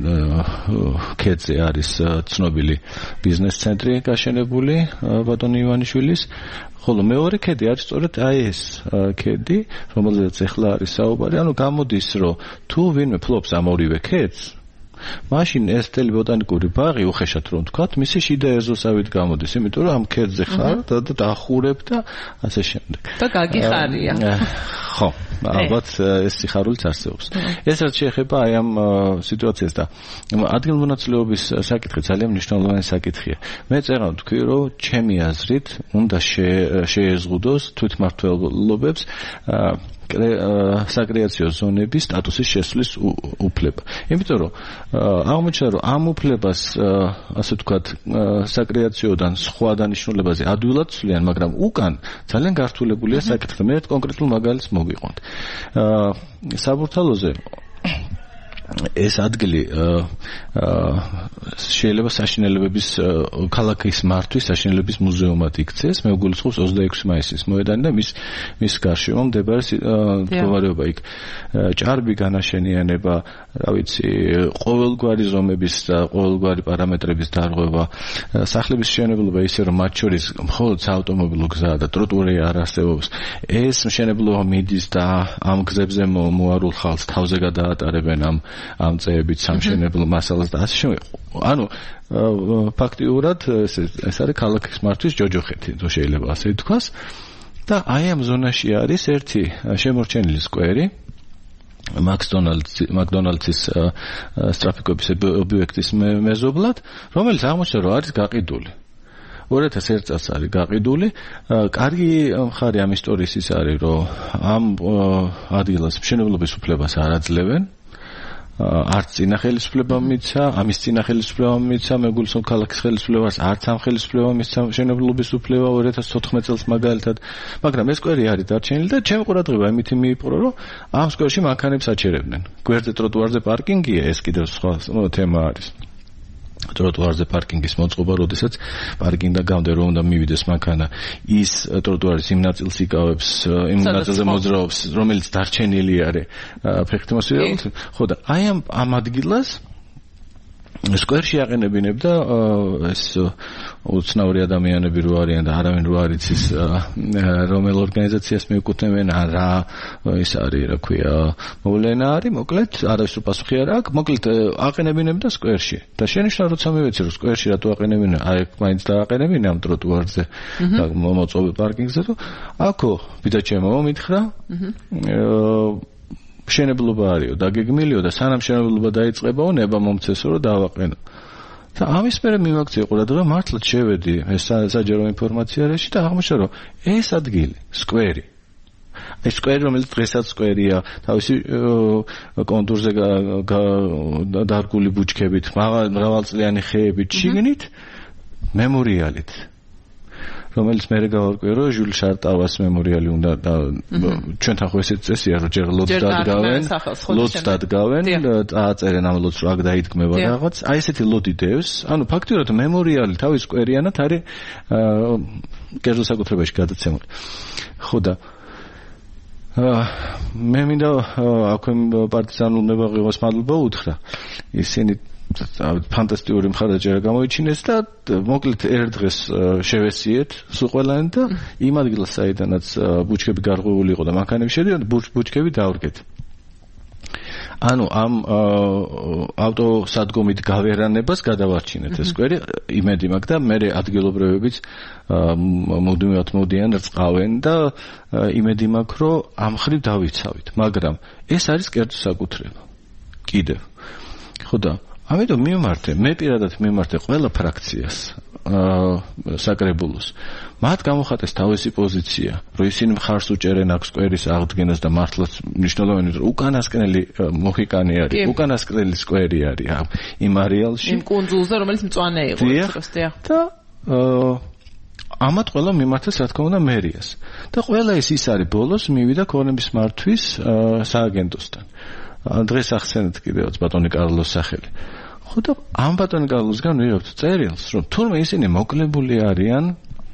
ქედზე არის ცნობილი ბიზნეს ცენტრი გაშენებული ბატონ ივანიშვილის, ხოლო მეორე ქედი არის სწორედ აი ეს ქედი, რომელზეც ახლა არის საუბარი, ანუ გამოდის, რომ თუ ვინმე ფლობს ამ ორივე ქედს, მაშინ ეს მთელი ბოტანიკური ბაღი უხეშად რომ ვთქვათ, მისი შიდა ეზოსავით გამოდის, იმიტომ რომ ამ ქედზე ხარ და დახურებ და ასე შემდეგ. და გაგიხარია. ხო, ალბათ ეს სიხარულიც არსებობს. ეს რაც შეეხება აი ამ სიტუაციას და ადგილმონაცვლეობის საკითხი ძალიან მნიშვნელოვანი საკითხია. მე წერავ თქვი, რომ ჩემი აზრით უნდა შეეზღუდოს თვითმმართველობებს საკრეაციო ზონების სტატუსის შესვლის უფლება. იმიტომ რომ აღმოჩნდა, რომ ამ უფლებას ასე ვთქვათ, საკრეაციოდან სხვა დანიშნულებაზე ადვილად ცვლიან, მაგრამ უკან ძალიან გართულებულია საკითხი. მე ერთ კონკრეტულ მაგალითს მოგიყვანთ. საბურთალოზე ეს ადგილი შეიძლება საშინელებების ქალაქის მართვის საშინელების მუზეუმად იქცეს. მე გულისხმობს 26 მაისის მოედანი და მის გარშემო მდებარე მდგომარეობა იქ. ჭარბი განაშენიანება, რა ვიცი, ყოველგვარი ზომების და ყოველგვარი პარამეტრების დარღვევა, სახლების მშენებლობა ისე რომ მათ შორის მხოლოდ საავტომობილო გზაა და ტროტუარი არ არსებობს. ეს მშენებლობა მიდის და ამ გზებზე მოარულ ხალხს თავზე გადაატარებენ ამ წეებით სამშენებლო მასალას და ასე შემდეგ. ანუ ფაქტიურად ეს არის ქალაქის მართვის ჯოჯოხეთი, თუ შეიძლება ასე ვთქვას. და აი ამ ზონაში არის ერთი შემორჩენილი სკვერი, მაკდონალდსის სტრაფიკობის ობიექტის მეზობლად, რომელიც აღმოჩნდა, რომ არის გაყიდული. 2001 წელს არის გაყიდული. კარგი მხარე ამ ისტორიის ის არის, რომ ამ ადგილას მშენებლობის უფლებას არ აძლევენ. არც წინა ხელისუფლება მიცა, ამის წინა ხელისუფლება მიცა, მეგულს ქალაქის ხელისუფლებას არც ამ ხელისუფლება მიცა მშენებლობის უფლება 2014 წელს მაგალითად, მაგრამ ეს სკვერი არის დარჩენილი და ჩემი ყურადღება იმითი მიიპყრო, რომ ამ სკვერში მანქანებს აჩერებდნენ. გვერდზე ტროტუარზე პარკინგია, ეს კიდევ სხვა თემა არის. ტროტუარზე პარკინგის მოწყობა, როდესაც პარკინგიდან გამდე რომ უნდა მივიდეს მანქანა, ის ტროტუარის იმ ნაწილს იკავებს, იმ ნაწილზე მოძრაობს, რომელიც დარჩენილი არის ფეხით მოსიარულით. ხო და აი ამ ადგილას სკვერში აყენებინებდა ეს უცნაური ადამიანები რო არიან და არავინ რო არ იცის რომელ ორგანიზაციას მიეკუთვნებიან, რა ის არის, რა ქვია, მოვლენა არის, მოკლედ არავის პასუხი არ აქვს, მოკლედ აყენებინებდა სკვერში. და შენიშნა როცა მივეცი რომ სკვერში რატო აყენებინა, აი მაინც დააყენებინა ამ ტროტუარზე და მოწოვე პარკინგზე, რომ აქო ბიძაჩემო მითხრა მშენებლობა არისო, დაგეგმილიო და სანამ მშენებლობა დაიწყებაო, ნება მომცესო რომ დავაყენო. და ამის მერე მიმაქცია ყურადღება, მართლაც შევედი ეს საჯარო ინფორმაციაში და აღმოჩნდა რომ ეს ადგილი, სკვერი, ეს სკვერი, რომელიც დღესაც სკვერია, თავისი კონტურზე დარგული ბუჩქებით, მრავალწლიანი ხეებით, შიგნით მემორიალით, რომელიც მე გავარკვიე რომ ჟულ შარტავას მემორიალი უნდა და ჩვენთან ხო ესეც წესია რომ ჯერ ლოდს დადგავენ, წააწერენ ამ ლოდს რომ აქ დაიდგმება რაღაც, აი ესეთი ლოდი დევს, ანუ ფაქტიურად მემორიალი თავის სკვერიანად არის კერძო საკუთრებაში გადაცემული. ხო და მე მინდა აქვე პარტიზანულ მებაღეობას მადლობა უთხრა. ისინი ფანტასტიკური მხარდაჭერა გამოიჩინეს და მოკლედ ერთ დღეს შევესიეთ სულ ყველანი და იმ ადგილას საიდანაც ბუჩქები გარღვეული იყო და მანქანები შედიოდნენ, ბუჩქები დავრგეთ. ანუ ამ ავტოსადგომით გავერანებას გადავარჩინეთ ეს სკვერი, იმედი მაქვს და მე ადგილობრივებიც მუდმივად მოდიან, რწყავენ და იმედი მაქვს რომ ამ ხრივ დავიცავით, მაგრამ ეს არის კერძო საკუთრება. კიდევ. ხო და ამიტომ მე პირადად მიმართე ყველა ფრაქციას საკრებულოს. მათ გამოხატეს თავისი პოზიცია, რომ ისინი მხარს უჭერენ აქ სკვერის აღდგენას და მართლაც მნიშვნელოვანი რომ უკანასკნელი მოხიკანი არის, უკანასკნელი სკვერი არის იმ არეალში. იმ კუნძულზე, რომელიც მწვანე იყო დროს და ამათ ყველა მიმართეს რა თქმა უნდა მერიას. და ყველა ის არის ბოლოს მივიდა ქონების მართვის სააგენტოსთან. დღეს ახსენეთ კიდევაც ბატონი კარლოს სახელი. ხო და ამ ბატონი კარლოსგან ვიღებთ წერილს, რომ თურმე ისინი მოკლებული არიან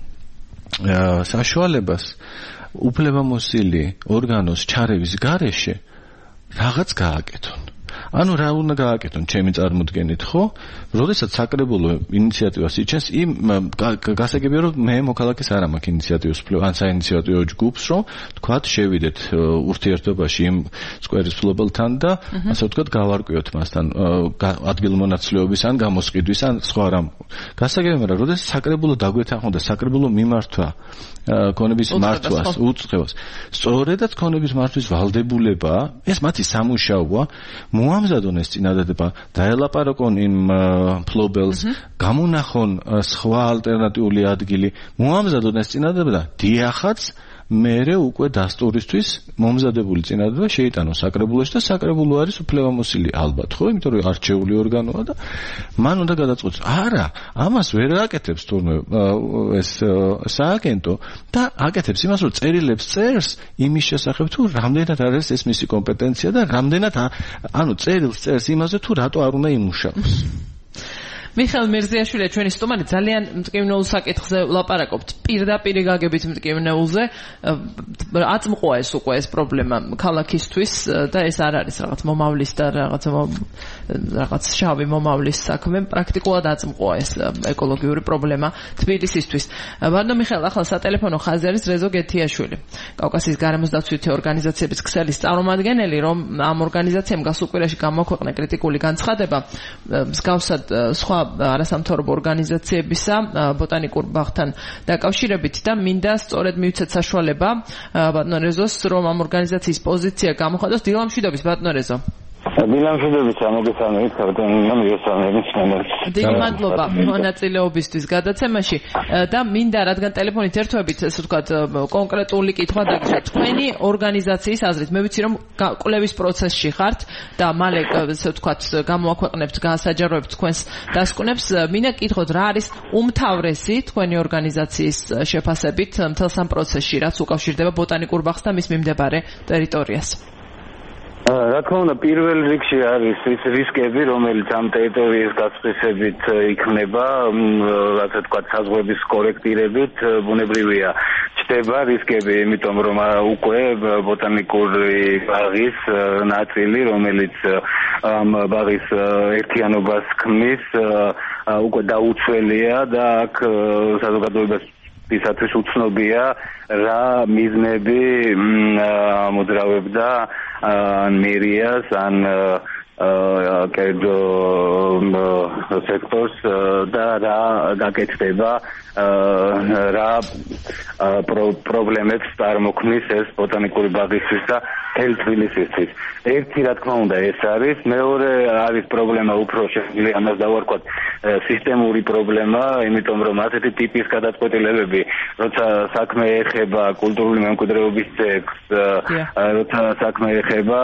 საშუალებას უფლებამოსილი ორგანოს ჩარევის გარეშე რაღაც გააკეთონ. ანუ რა უნდა გააკეთონ ჩემი წარმოდგენით, ხო? როდესაც საკრებულო ინიციატივას იჩენს, იმ გასაგებია რომ მე მოქალაქეს არ მაქვს ინიციატივის უფლება, ან საინიციატივო ჯგუფს, რომ თქვათ შევიდეთ ურთიერთობაში იმ სკვერის მფლობელთან და ასე ვთქვათ გავარკვიოთ მასთან ადგილმონაცვლეობის ან გამოსყიდვის ან სხვა რამ. გასაგებია რა, როდესაც საკრებულო დაგვეთანხმდა, საკრებულო მიმართვა ქონების მართვას, უწყებას. სწორედაც ქონების მართვის ვალდებულება, ეს მათი სამუშაოა, მოამზადონ ეს წინადადება, დაელაპარაკონ იმ მფლობელს, გამონახონ სხვა ალტერნატიული ადგილი, მოამზადონ ეს წინადადება და დიახაც მერე უკვე დასტურისთვის მომზადებული წინადადება შეიტანონ საკრებულოში და საკრებულო არის უფლებამოსილი ალბათ, ხო? იმიტომ რომ არჩეული ორგანოა და მან უნდა გადაწყვეტოს. არა, ამას ვერ აკეთებს თურმე ეს სააგენტო და აკეთებს იმას, რომ წერილებს წერს იმის შესახებ, თუ რამდენად არის ეს მისი კომპეტენცია და რამდენად ანუ წერილს წერს იმაზე, თუ რატო არ უნდა იმუშაოს. მიხეილ მირზიაშვილი ჩვენი სტუმარი, ძალიან მტკივნეულ საკითხზე ვლაპარაკობთ, პირდაპირ გაგებით მტკივნეულზე. აწმყოა ეს უკვე ეს პრობლემა ქალაქისთვის და ეს არ არის რაღაც მომავლის და რაღაც შავი მომავლის საქმე, პრაქტიკულად აწმყოა ეს ეკოლოგიური პრობლემა თბილისისთვის. ბატონო მიხეილ, ახლა სატელეფონო ხაზი არის რეზო გეთიაშვილი, კავკასიის გარემოსდაცვითი ორგანიზაციების ქსელის წარმომადგენელი, რომ ამ ორგანიზაციამ გასულ კვირაში გამოქვეყნა კრიტიკული განცხადება მსგავსად სხვა არასამთავრობო ორგანიზაციებისა ბოტანიკურ ბაღთან დაკავშირებით და მინდა სწორედ მივცეთ საშუალება ბატონო რეზოს, რომ ამ ორგანიზაციის პოზიცია გამოხატოს. დილამშვიდობის ბატონო რეზო. დილამშვიდობით გამოგესალმებით ქართულმა მიესალმებით ჩემს. მადლობა მონაწილეობისთვის გადაცემაში და მინდა რადგან ტელეფონით ერთვებით ასე ვთქვათ კონკრეტული კითხვა დაგიჟოთ. თქვენი ორგანიზაციის აზრით მე ვიცი რომ კვლევის პროცესში ხართ და მალე ასე ვთქვათ გამოაქვეყნებთ გასაჯაროებთ თქვენს დასკვნებს. მინდა გკითხოთ რა არის უმთავრესი თქვენი ორგანიზაციის შეფასებით მთელს ამ პროცესში რაც უკავშირდება ბოტანიკურ ბაღს და მის მიმდებარე ტერიტორიას. რა თქმა უნდა პირველ რიგში არის ის რისკები რომელიც ამ ტერიტორიის გასწრებით იქნება ასე ვთქვათ საზღვრების კორექტირებით ბუნებრივია ჩდება რისკები იმიტომ რომ უკვე ბოტანიკური ბაღის ნაწილი რომელიც ამ ბაღის ერთიანობას ქმნის უკვე დაუცველია და აქ საზოგადოებას ისათვის უცნობია რა მიზნები მოძრავებდა ან მერიას ან კერძო სექტორს და რა გაკეთდება რა პრობლემებს წარმოქმნის ეს ბოტანიკური ბაღისთვის და მთელი თბილისისთვის. ერთი რა თქმა უნდა ეს არის, მეორე არის პრობლემა უფრო შეგვიძლია ამას დავარქვათ სისტემური პრობლემა, იმიტომ რომ ასეთი ტიპის გადაწყვეტილებები, როცა საქმე ეხება კულტურული მემკვიდრეობის ძეგლს, როცა საქმე ეხება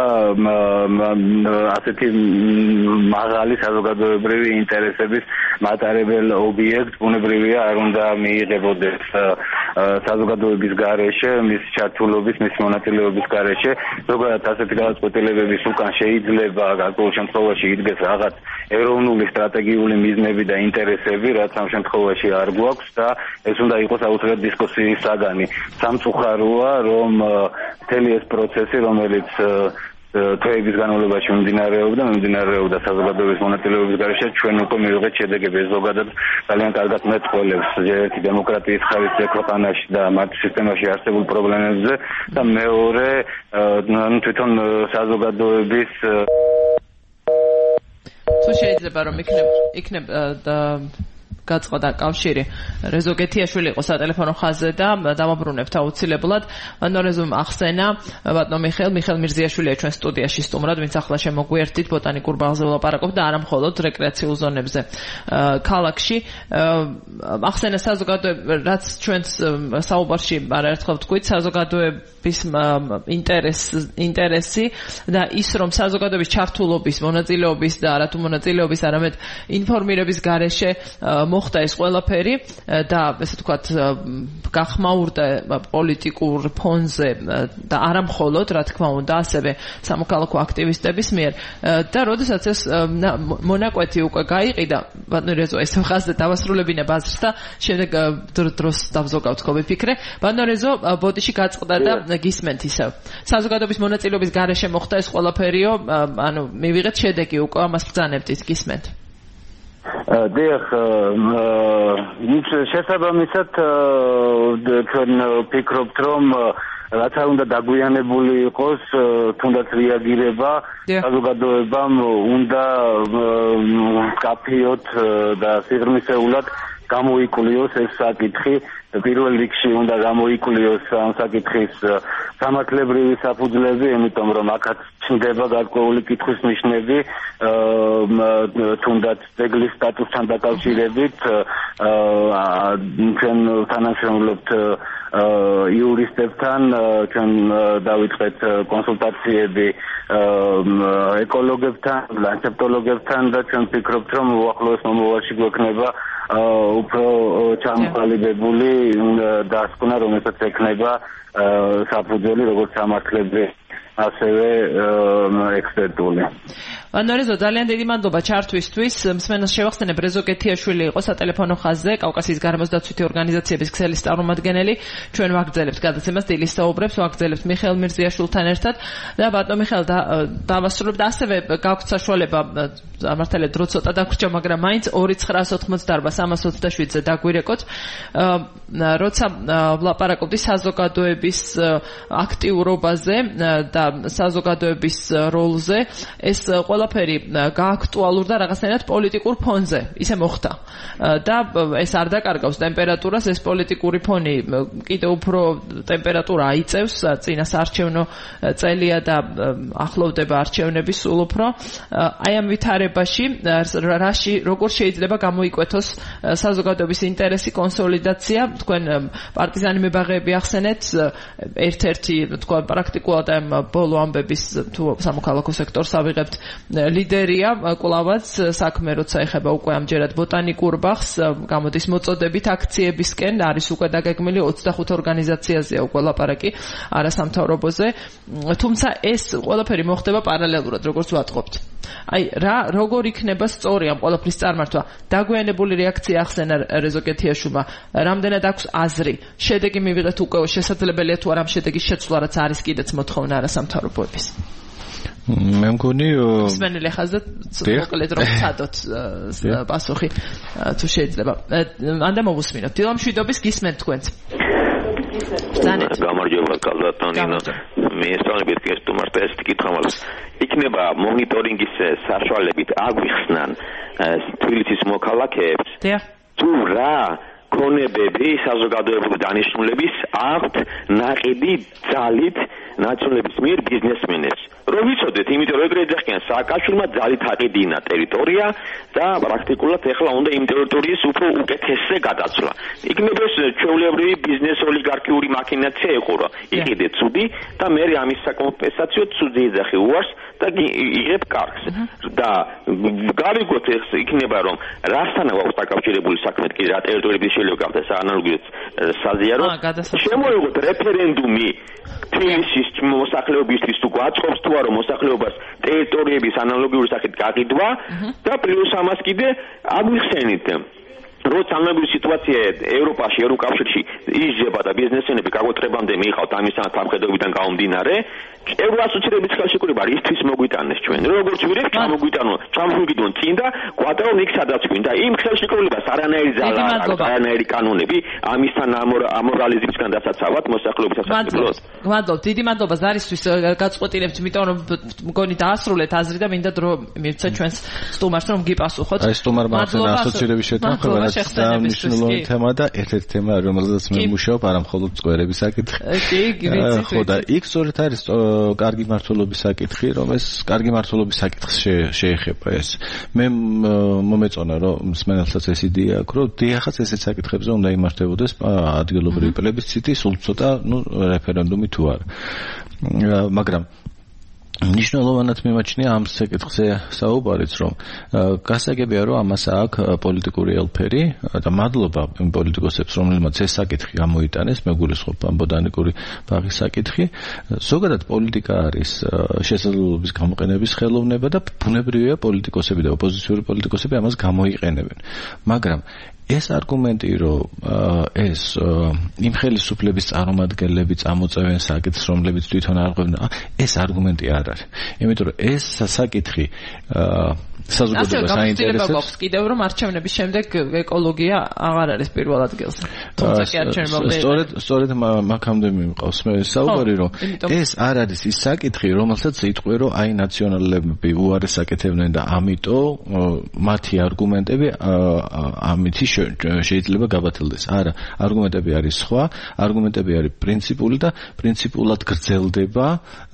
ასეთი მაღალი საზოგადოებრივი ინტერესების მატარებელ ობიექტს, ბუნებრივია არ უნდა მიიღებოდეს საზოგადოების გარეშე, მის ჩართულობის, მის მონაწილეობის გარეშე. ზოგადად ასეთი გადაწყვეტილებების უკან შეიძლება გარკვეულ შემთხვევაში იდგეს რაღაც ეროვნული სტრატეგიული მიზნები და ინტერესები, რაც ამ შემთხვევაში არ გვაქვს და ეს უნდა იყოს აუცილებლად დისკუსიის საგანი. სამწუხაროა, რომ მთელი ეს პროცესი, რომელიც თვეების განმავლობაში მიმდინარეობდა საზოგადოების მონაწილეობის გარეშე, ჩვენ უკვე მივიღეთ შედეგები. ეს ზოგადად ძალიან კარგად მეტყველებს ერთი დემოკრატიის ხარისხზე ქვეყანაში და მათ სისტემაში არსებულ პრობლემებზე და მეორე თვითონ საზოგადოების თუ შეიძლება რომ იქნებ გაწყდა კავშირი რეზო გეთიაშვილი იყო სატელეფონო ხაზზე და დამაბრუნებთ აუცილებლად ნორეზუმ ახსენა ბატონო მიხეილ მირზიაშვილია ჩვენ სტუდიაში სტუმრად ვინც ახლა შემოგვიერთდით ბოტანიკურ ბაღზე ვლაპარაკობ და არა მხოლოდ რეკრეაციულ ზონებზე ქალაქში ახსენა საზოგადოება რაც ჩვენს საუბარში არაერთხელ ვთქვით საზოგადოების ინტერესი და ის რომ საზოგადოების ჩართულობის მონაწილეობის და არათუ მონაწილეობის არამედ ინფორმირების გარეშე მოხდა ეს ყველაფერი და ესე ვთქვათ გახმაურდა პოლიტიკურ ფონზე და არა მხოლოდ რა თქმა უნდა ასევე სამოქალაქო აქტივისტების მიერ და როდესაც ეს მონაკვეთი უკვე გაიყიდა ბატონო რეზო ეს ხაზზე დავასრულებინა ბაზრს და შემდეგ დროს დავზოგავთ ხო ვიფიქრე ბატონო რეზო ბოდიში გაწყდა და გისმენთ ისევ საზოგადოების მონაწილეობის გარეშე მოხდა ეს ყველაფერიო ანუ მივიღეთ შედეგი უკვე ამას ბრძანებდით გისმენთ დიახ ის შესაბამისად ჩვენ ვფიქრობთ რომ რაც არ უნდა დაგვიანებული იყოს თუნდაც რეაგირება საზოგადოებამ უნდა კაფიოთ და სიღრმისეულად გამოიკლიოს ეს საკითხი პირველ რიგში უნდა გამოიკლიოს ამ საკითხის სამართლებრივი საფუძვლები, იმიტომ რომ აქაც ჩნდება გარკვეული კითხვის ნიშნები თუნდაც ძეგლის სტატუსთან დაკავშირებით ჩვენ თანამშრომლობთ იურისტებთან ჩვენ დავიწყეთ კონსულტაციები ეკოლოგებთან, ლანდშაფტოლოგებთან და ჩვენ ვფიქრობთ რომ უახლოეს მომავალში გვექნება უფრო ჩამოყალიბებული დასკვნა, რომელსაც ექნება საფუძველი როგორც სამართლებრივი ასევე ექსპერტული. ნორეზო ძალიან დიდი მადლობა ჩართვისთვის. მსმენელს შევახსენებ რეზო გეთიაშვილი იყო სატელეფონო ხაზზე კავკასიის გარემოსდაცვითი ორგანიზაციების ქსელის წარმომადგენელი. ჩვენ ვაგრძელებთ გადაცემას დილის საუბრებს, ვაგრძელებთ მიხეილ მირზიაშვილთან ერთად და ბატონო მიხეილ დავასრულებთ ასევე გაქვთ საშუალება ამართალე დრო ცოტა დაგვრჩა, მაგრამ მაინც 2988-327-ზე დაგვირეკოთ. როცა ვლაპარაკობდი საზოგადოების აქტიურობაზე და საზოგადოების როლზე, ეს ყველა ყველაფერი გააქტუალურდა რაღაცნაირად პოლიტიკურ ფონზე. ისე მოხდა. და ეს არ დაკარგავს ტემპერატურას, ეს პოლიტიკური ფონი კიდევ უფრო ტემპერატურა აიწევს, წინა საარჩევნო წელია და ახლოვდება არჩევნები სულ უფრო. აი ამ ვითარებაში როგორ შეიძლება გამოიკვეთოს საზოგადოების ინტერესი, კონსოლიდაცია, თქვენ პარტიზანი მებაღეები ახსენეთ, ერთ-ერთი თქვა პრაქტიკულად ამ ბოლო ამბების თუ სამოქალაქო სექტორს ავიღებთ ლიდერია კლავაც საქმე როცა ეხება უკვე ამჯერად ბოტანიკურ ბაღს, გამოდის მოწოდებით აქციებისკენ, არის უკვე დაგეგმილი 25 ორგანიზაციაზეა უკვე ლაპარაკი არასამთავრობოზე, თუმცა ეს ყველაფერი მოხდება პარალელურად, როგორც ვატყობთ. აი როგორ იქნება სწორი ამ ყველაფრის წარმართვა? დაგვიანებული რეაქცია ახსენა რეზო კეთიაშვილმა, რამდენად აქვს აზრი, შედეგი მივიღეთ უკვე შესაძლებელია თუ არა ამ შედეგის შეცვლა, რაც არის კიდეც მოთხოვნა არასამთავრობოების. მე მგონი მსმენელი ხაზად მოკლედ რომ ცადოთ პასუხი თუ შეიძლება. ანდა მოვუსმინოთ. დილამშვიდობის გისმენთ თქვენც. გამარჯობა კალდატონინო. მე სწავლებით კესტუმართა ეს კითხავს. იქნება მონიტორინგის საშუალებით აგვიხსნან თბილისის მოქალაქეებს თუ რა ქონებები საზოგადოებრივი დანიშნულების აქვთ ნაყიდი ძალით ნაციონალების მიერ ბიზნესმენებს. რომ ვიცოდეთ, იმიტომ რომ ეგრე ეძახიან სააკაშვილმა ძალით აყიდინა ტერიტორია და პრაქტიკულად ეხლა უნდა იმ ტერიტორიის უფრო უკეთესზე გადაცვლა. იქნება ეს ჩვეულებრივი ბიზნეს ოლიგარქიული მაქინაცია ეყურა. იყიდე ცუდი და მე ამის საკომპენსაციო ცუდი ეძახი უარს და იღებ კარგს. და გავიგოთ ეს იქნება რომ რასთან აქვს დაკავშირებული საქმე კი რა ტერიტორიების შეიძლება გახდეს ანალოგიურად საზიარო. შემოიღოთ რეფერენდუმი თბილისის მოსახლეობისთვის თუ გვაწყობს თუ არა მოსახლეობას ტერიტორიების ანალოგიური სახით გაკიდვა და პლუს ამას კიდე აგვიხსენით როცა ანალოგიური სიტუაცია ევროპაში, ევროკავშირში იზრდება და ბიზნესმენები გაგოტრებამდე მიიღავთ ამისთან თანხმდეობიდან გამომდინარე, ევრო ასოცირების ხელშეკრულება რისთვის მოგვიტანეს ჩვენ? როგორც ვირეთ, გამოგვიტანო, ჩამოვიდონ წინ და გვატარო იქ სადაც გვინ და იმ ხელშეკრულებას არანაირი ძალა არ აქვს, არანაირი კანონები ამისთან ამორალიზმისგან დასაცავად მოსახლეობის სასარგებლოდ. მადლობთ, დიდი მადლობა ზარისთვის გაწყვეტილებთ, იმიტომ რომ მგონი დაასრულეთ აზრი და მინდა დრო მივცეთ ჩვენს სტუმარს რომ გიპასუხოთ. აი სტუმარმა ახსენა ასოცირების შეთანხმება მნიშვნელოვანი თემა და ერთ-ერთი თემა რომელზეც მე მუშაობ არა მხოლოდ წვერების საკითხი. კი, ვიცით. ხო და იქ სწორედ არის კარგი მართლობის საკითხი, რომ ეს კარგი მართლობის საკითხს შეეხება ეს. მე მომეწონა რომ მსმენელსაც ეს იდეა აქვს, რომ დიახაც ესეთ საკითხებზე უნდა იმართებოდეს ადგილობრივი პლებისციტი, სულ ცოტა, რეფერენდუმი თუ არა. მაგრამ მნიშვნელოვნად მიმაჩნია ამ საკითხზე საუბარიც, რომ გასაგებია რომ ამას აქვს პოლიტიკური ელფერი და მადლობა იმ პოლიტიკოსებს, რომლებმაც ეს საკითხი გამოიტანეს, მე გულისხმობ ამ ბოტანიკური ბაღის საკითხი. ზოგადად პოლიტიკა არის შესაძლებლობის გამოყენების ხელოვნება და ბუნებრივია პოლიტიკოსები და ოპოზიციური პოლიტიკოსები ამას გამოიყენებენ. მაგრამ ეს არგუმენტი, რომ ეს იმ ხელისუფლების წარმომადგენლები წამოწევენ საკითხს, რომლებიც თვითონ არ ღვევენ, ეს არგუმენტი არ არის. იმიტომ რომ ეს საკითხი საზოგადოებას აინტერესებს. კიდევ რომ არჩევნების შემდეგ ეკოლოგია აღარ არის პირველ ადგილზე. თუმცა კი არჩევნებამდე სწორედ მაგამდე მიმყავს მე საუბარი, რომ ეს არ არის ის საკითხი, რომელსაც იტყვი, რომ აი ნაციონალები უარეს აკეთებდნენ და ამიტომ მათი არგუმენტები ამითი შეიძლება გაბათილდეს. არა, არგუმენტები არის სხვა, არგუმენტები არის პრინციპული და პრინციპულად გრძელდება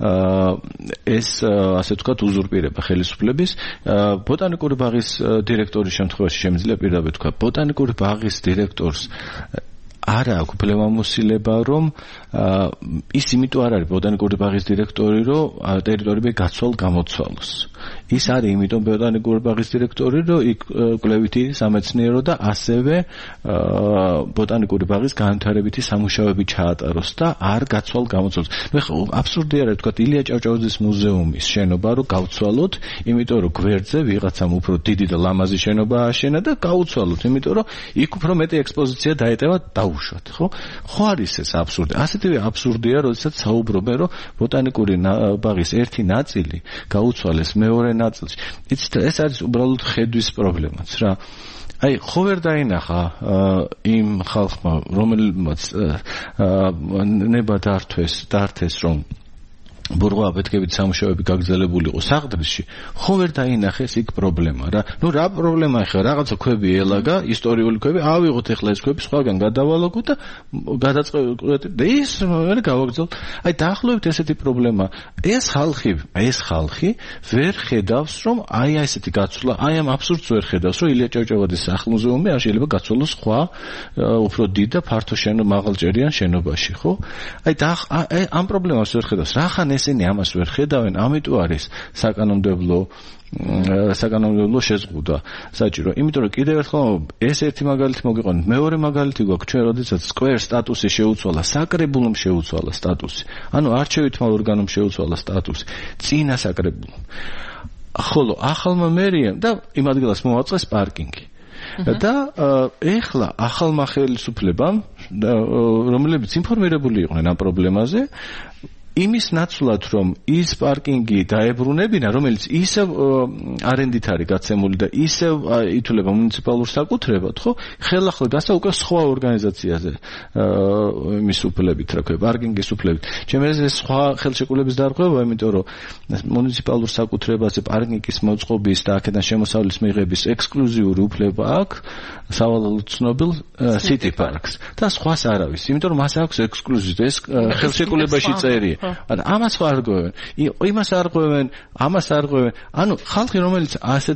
ეს ასე ვთქვათ უზურპირება ხელისუფლების. ბოტანიკური ბაღის დირექტორის შემთხვევაში შემიძლია პირდაპირ თქვა, ბოტანიკური ბაღის დირექტორს არა აქვს პლევამოსილება, რომ ის იმიტომ არ არის ბოტანიკური ბაღის დირექტორი, რომ ტერიტორიები გაცვალ გამოცვალოს. ის არის იმიტომ ბოტანიკური ბაღის დირექტორი, რომ იქ კვლევითი სამეცნიერო და ასევე ბოტანიკური ბაღის განვითარებითი სამუშაოები ჩაატაროს და არ გაცვალ გამოცვალოს. აბსურდი არის თქვა ილია ჭავჭავაძის მუზეუმის შენობა რომ გავცვალოთ, იმიტომ რომ გვერდზე ვიღაცამ უფრო დიდი და ლამაზი შენობა ააშენა და გავუცვალოთ, იმიტომ რომ იქ უფრო მეტი ექსპოზიცია დაეტევა დაუშვათ, ხო? ხო არის ეს აბსურდი. ასეთივე აბსურდია, როდესაც საუბრობენ, რომ ბოტანიკური ბაღის ერთი ნაწილი გაუცვალეს მეორე ნაწილში. იცით, ეს არის უბრალოდ ხედვის პრობლემაც რა. აი, ხო ვერ დაინახა იმ ხალხმა, რომელმაც ნება დართეს, რომ ბურღვა აფეთქებით სამუშაოები გაგრძელებული იყო საღდრისში, ხო ვერ დაინახეს იქ პრობლემა რა. ნუ რა პრობლემა ხა რაღაცა ქვები ელაგა, ისტორიული ქვები, ავიღოთ ეხლა ეს ქვები სხვაგან გადავალაგოთ და გადაწყევთ და ის ვერ გავაგრძელოთ. აი დაახლოებით ესეთი პრობლემა. ეს ხალხი ვერ ხედავს, რომ აი ესეთი გაცვლა, აი ამ აბსურდს ვერ ხედავს, რომ ილია ჭავჭავაძის სახლ-მუზეუმი არ შეიძლება გაცვლოს სხვა უფრო დიდ და ფართო მაღალჭერიან შენობაში, ხო? აი ამ პრობლემას ვერ ხედავს. რახან ესენი ამას ვერ ხედავენ, ამიტომ არის საკანონმდებლო შეზღუდვა საჭირო. იმიტომ რომ კიდევ ერთხელ ეს ერთი მაგალითი მოგიყვანოთ. მეორე მაგალითი გვაქვს ჩვენ, როდესაც სკვერ სტატუსი შეუცვალა, საკრებულომ შეუცვალა სტატუსი. ანუ არჩევითმა ორგანომ შეუცვალა სტატუსი. წინა საკრებულომ. ხოლო ახალმა მერიამ და იმ ადგილას მოაწყეს პარკინგი. და ეხლა ახალმა ხელისუფლებამ, რომლებიც ინფორმირებული იყვნენ ამ პრობლემაზე, იმის ნაცვლად, რომ ის პარკინგი დაებრუნებინა, რომელიც ისევ არენდით არის გაცემული და ისევ ითვლება მუნიციპალურ საკუთრებად, ხო? ხელახლა გასა უკვე სხვა ორგანიზაციაზე იმის უფლებით, რა ქვია, პარკინგის უფლებით. ჩემს ეს სხვა ხელშეკრულების დარღვევა, იმიტომ რომ მუნიციპალურ საკუთრებაზე პარკინგის მოწყობის და აქედან შემოსავლის მიღების ექსკლუზიური უფლება აქვს სავალალოდ ცნობილ City Parks და სხვას არავის, იმიტომ რომ მას აქვს ექსკლუზივი ეს ხელშეკრულებაში წერია. ამას არ ღვევენ, იმას არ ღვევენ, ამას არ ღვევენ. ანუ ხალხი, რომელიც ასეთ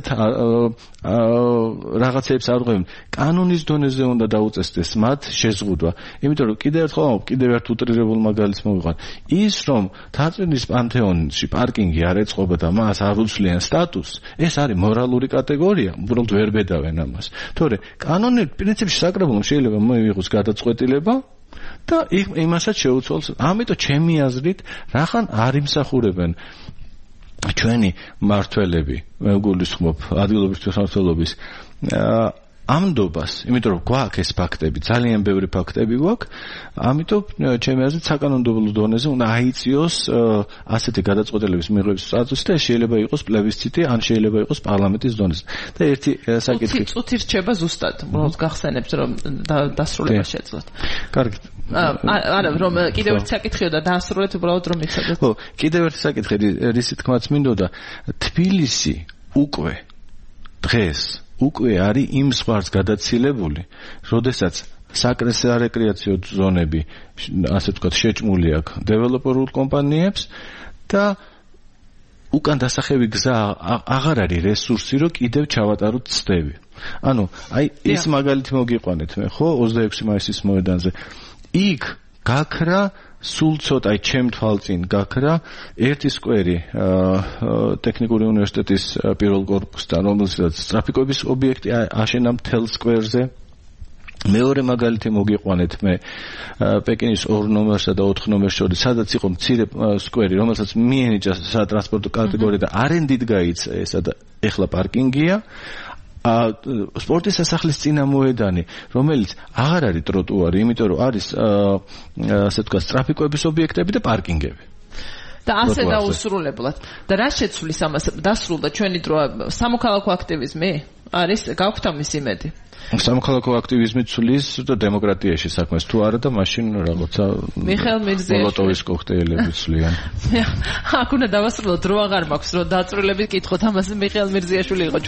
რაღაცებს არ ღვევენ, კანონის დონეზე უნდა დაუწესდეს მათ შეზღუდვა. იმიტომ რომ კიდევ ერთ უტრირებულ მაგალითს მოვიყვან. ის რომ თაწვინის პანთეონში პარკინგი არ ეწყობა და მას არ უცვლიან სტატუსს, ეს არის მორალური კატეგორია, უბრალოდ ვერ ბედავენ ამას. თორე კანონი პრინციპში საკრებულომ შეიძლება მოიღოს გადაწყვეტილება და იმასაც შეუცვალს. ამიტომ ჩემი აზრით, რახან არ იმსახურებენ ჩვენი მართველები, მე გულისხმობ ადგილობრივი მმართველობის ამდობას, იმიტომ რომ გვაქვს ეს ფაქტები, ძალიან ბევრი ფაქტები გვაქვს, ამიტომ ჩემი აზრით საკანონმდებლო დონეზე უნდა აიწიოს ასეთი გადაწყვეტილების მიღების სტატუსი და შეიძლება იყოს პლებისციტი, ან შეიძლება იყოს პარლამენტის დონეზე. და ერთი საკითხი. წუთი რჩება ზუსტად, უბრალოდ გახსენებთ, რომ დასრულება შეძლოთ. კარგით. არა, რომ კიდევ ერთი საკითხიო და დაასრულეთ უბრალოდ რომ იცოდეთ. ხო, კიდევ ერთი საკითხი, რისი თქმაც მინდოდა, თბილისი უკვე დღეს უკვე არის იმ ზღვარს გადაცილებული, როდესაც საკრეკრეაციო ზონები, ასე ვთქვათ, შეჭმული აქვს დეველოპერულ კომპანიებს და უკან დასახევი გზა აღარ არის რესურსი, რომ კიდევ ჩავატაროთ ცდები. ანუ, აი ეს მაგალითი მოგიყვანეთ მე, ხო, 26 მაისის მოედანზე. იქ გაქრა სულ ცოტა ჩემ თვალწინ გაქრა ერთი სკვერი ტექნიკური უნივერსიტეტის პირველ კორპუსთან, რომელსაც ტრაფიკობის ობიექტი აშენა მთელ სკვერზე. მეორე მაგალითი მოგიყვანეთ მე პეკინის 2 ნომერსა და 4 ნომერს შორის, სადაც იყო მცირე სკვერი, რომელსაც მიენიჭა სატრანსპორტო კატეგორია და არენდით გაიცა ესა და ეხლა პარკინგია. სპორტის სასახლის წინა მოედანი, რომელიც აღარ არის ტროტუარი, იმიტომ რომ არის ასე ვთქვათ, ტრაფიკების ობიექტები და პარკინგები. და ასე დაუსრულებლად. და რა შეცვლის ამას? დასრულდა ჩვენი დრო სამოქალაქო აქტივიზმი? არის გაქვთ ამის იმედი? სამოქალაქო აქტივიზმი ცვლის და დემოკრატიაში საქმეს თუ არა და მაშინ რაღაცა მიხეილ მირზიაშვილი მოლოტოვის კოქტეილები ცვლიან. აქ უნდა დავასრულოთ, დრო აღარ მაქვს, რომ დაწვრილებით კითხოთ ამას. მიხეილ მირზიაშვილი იყო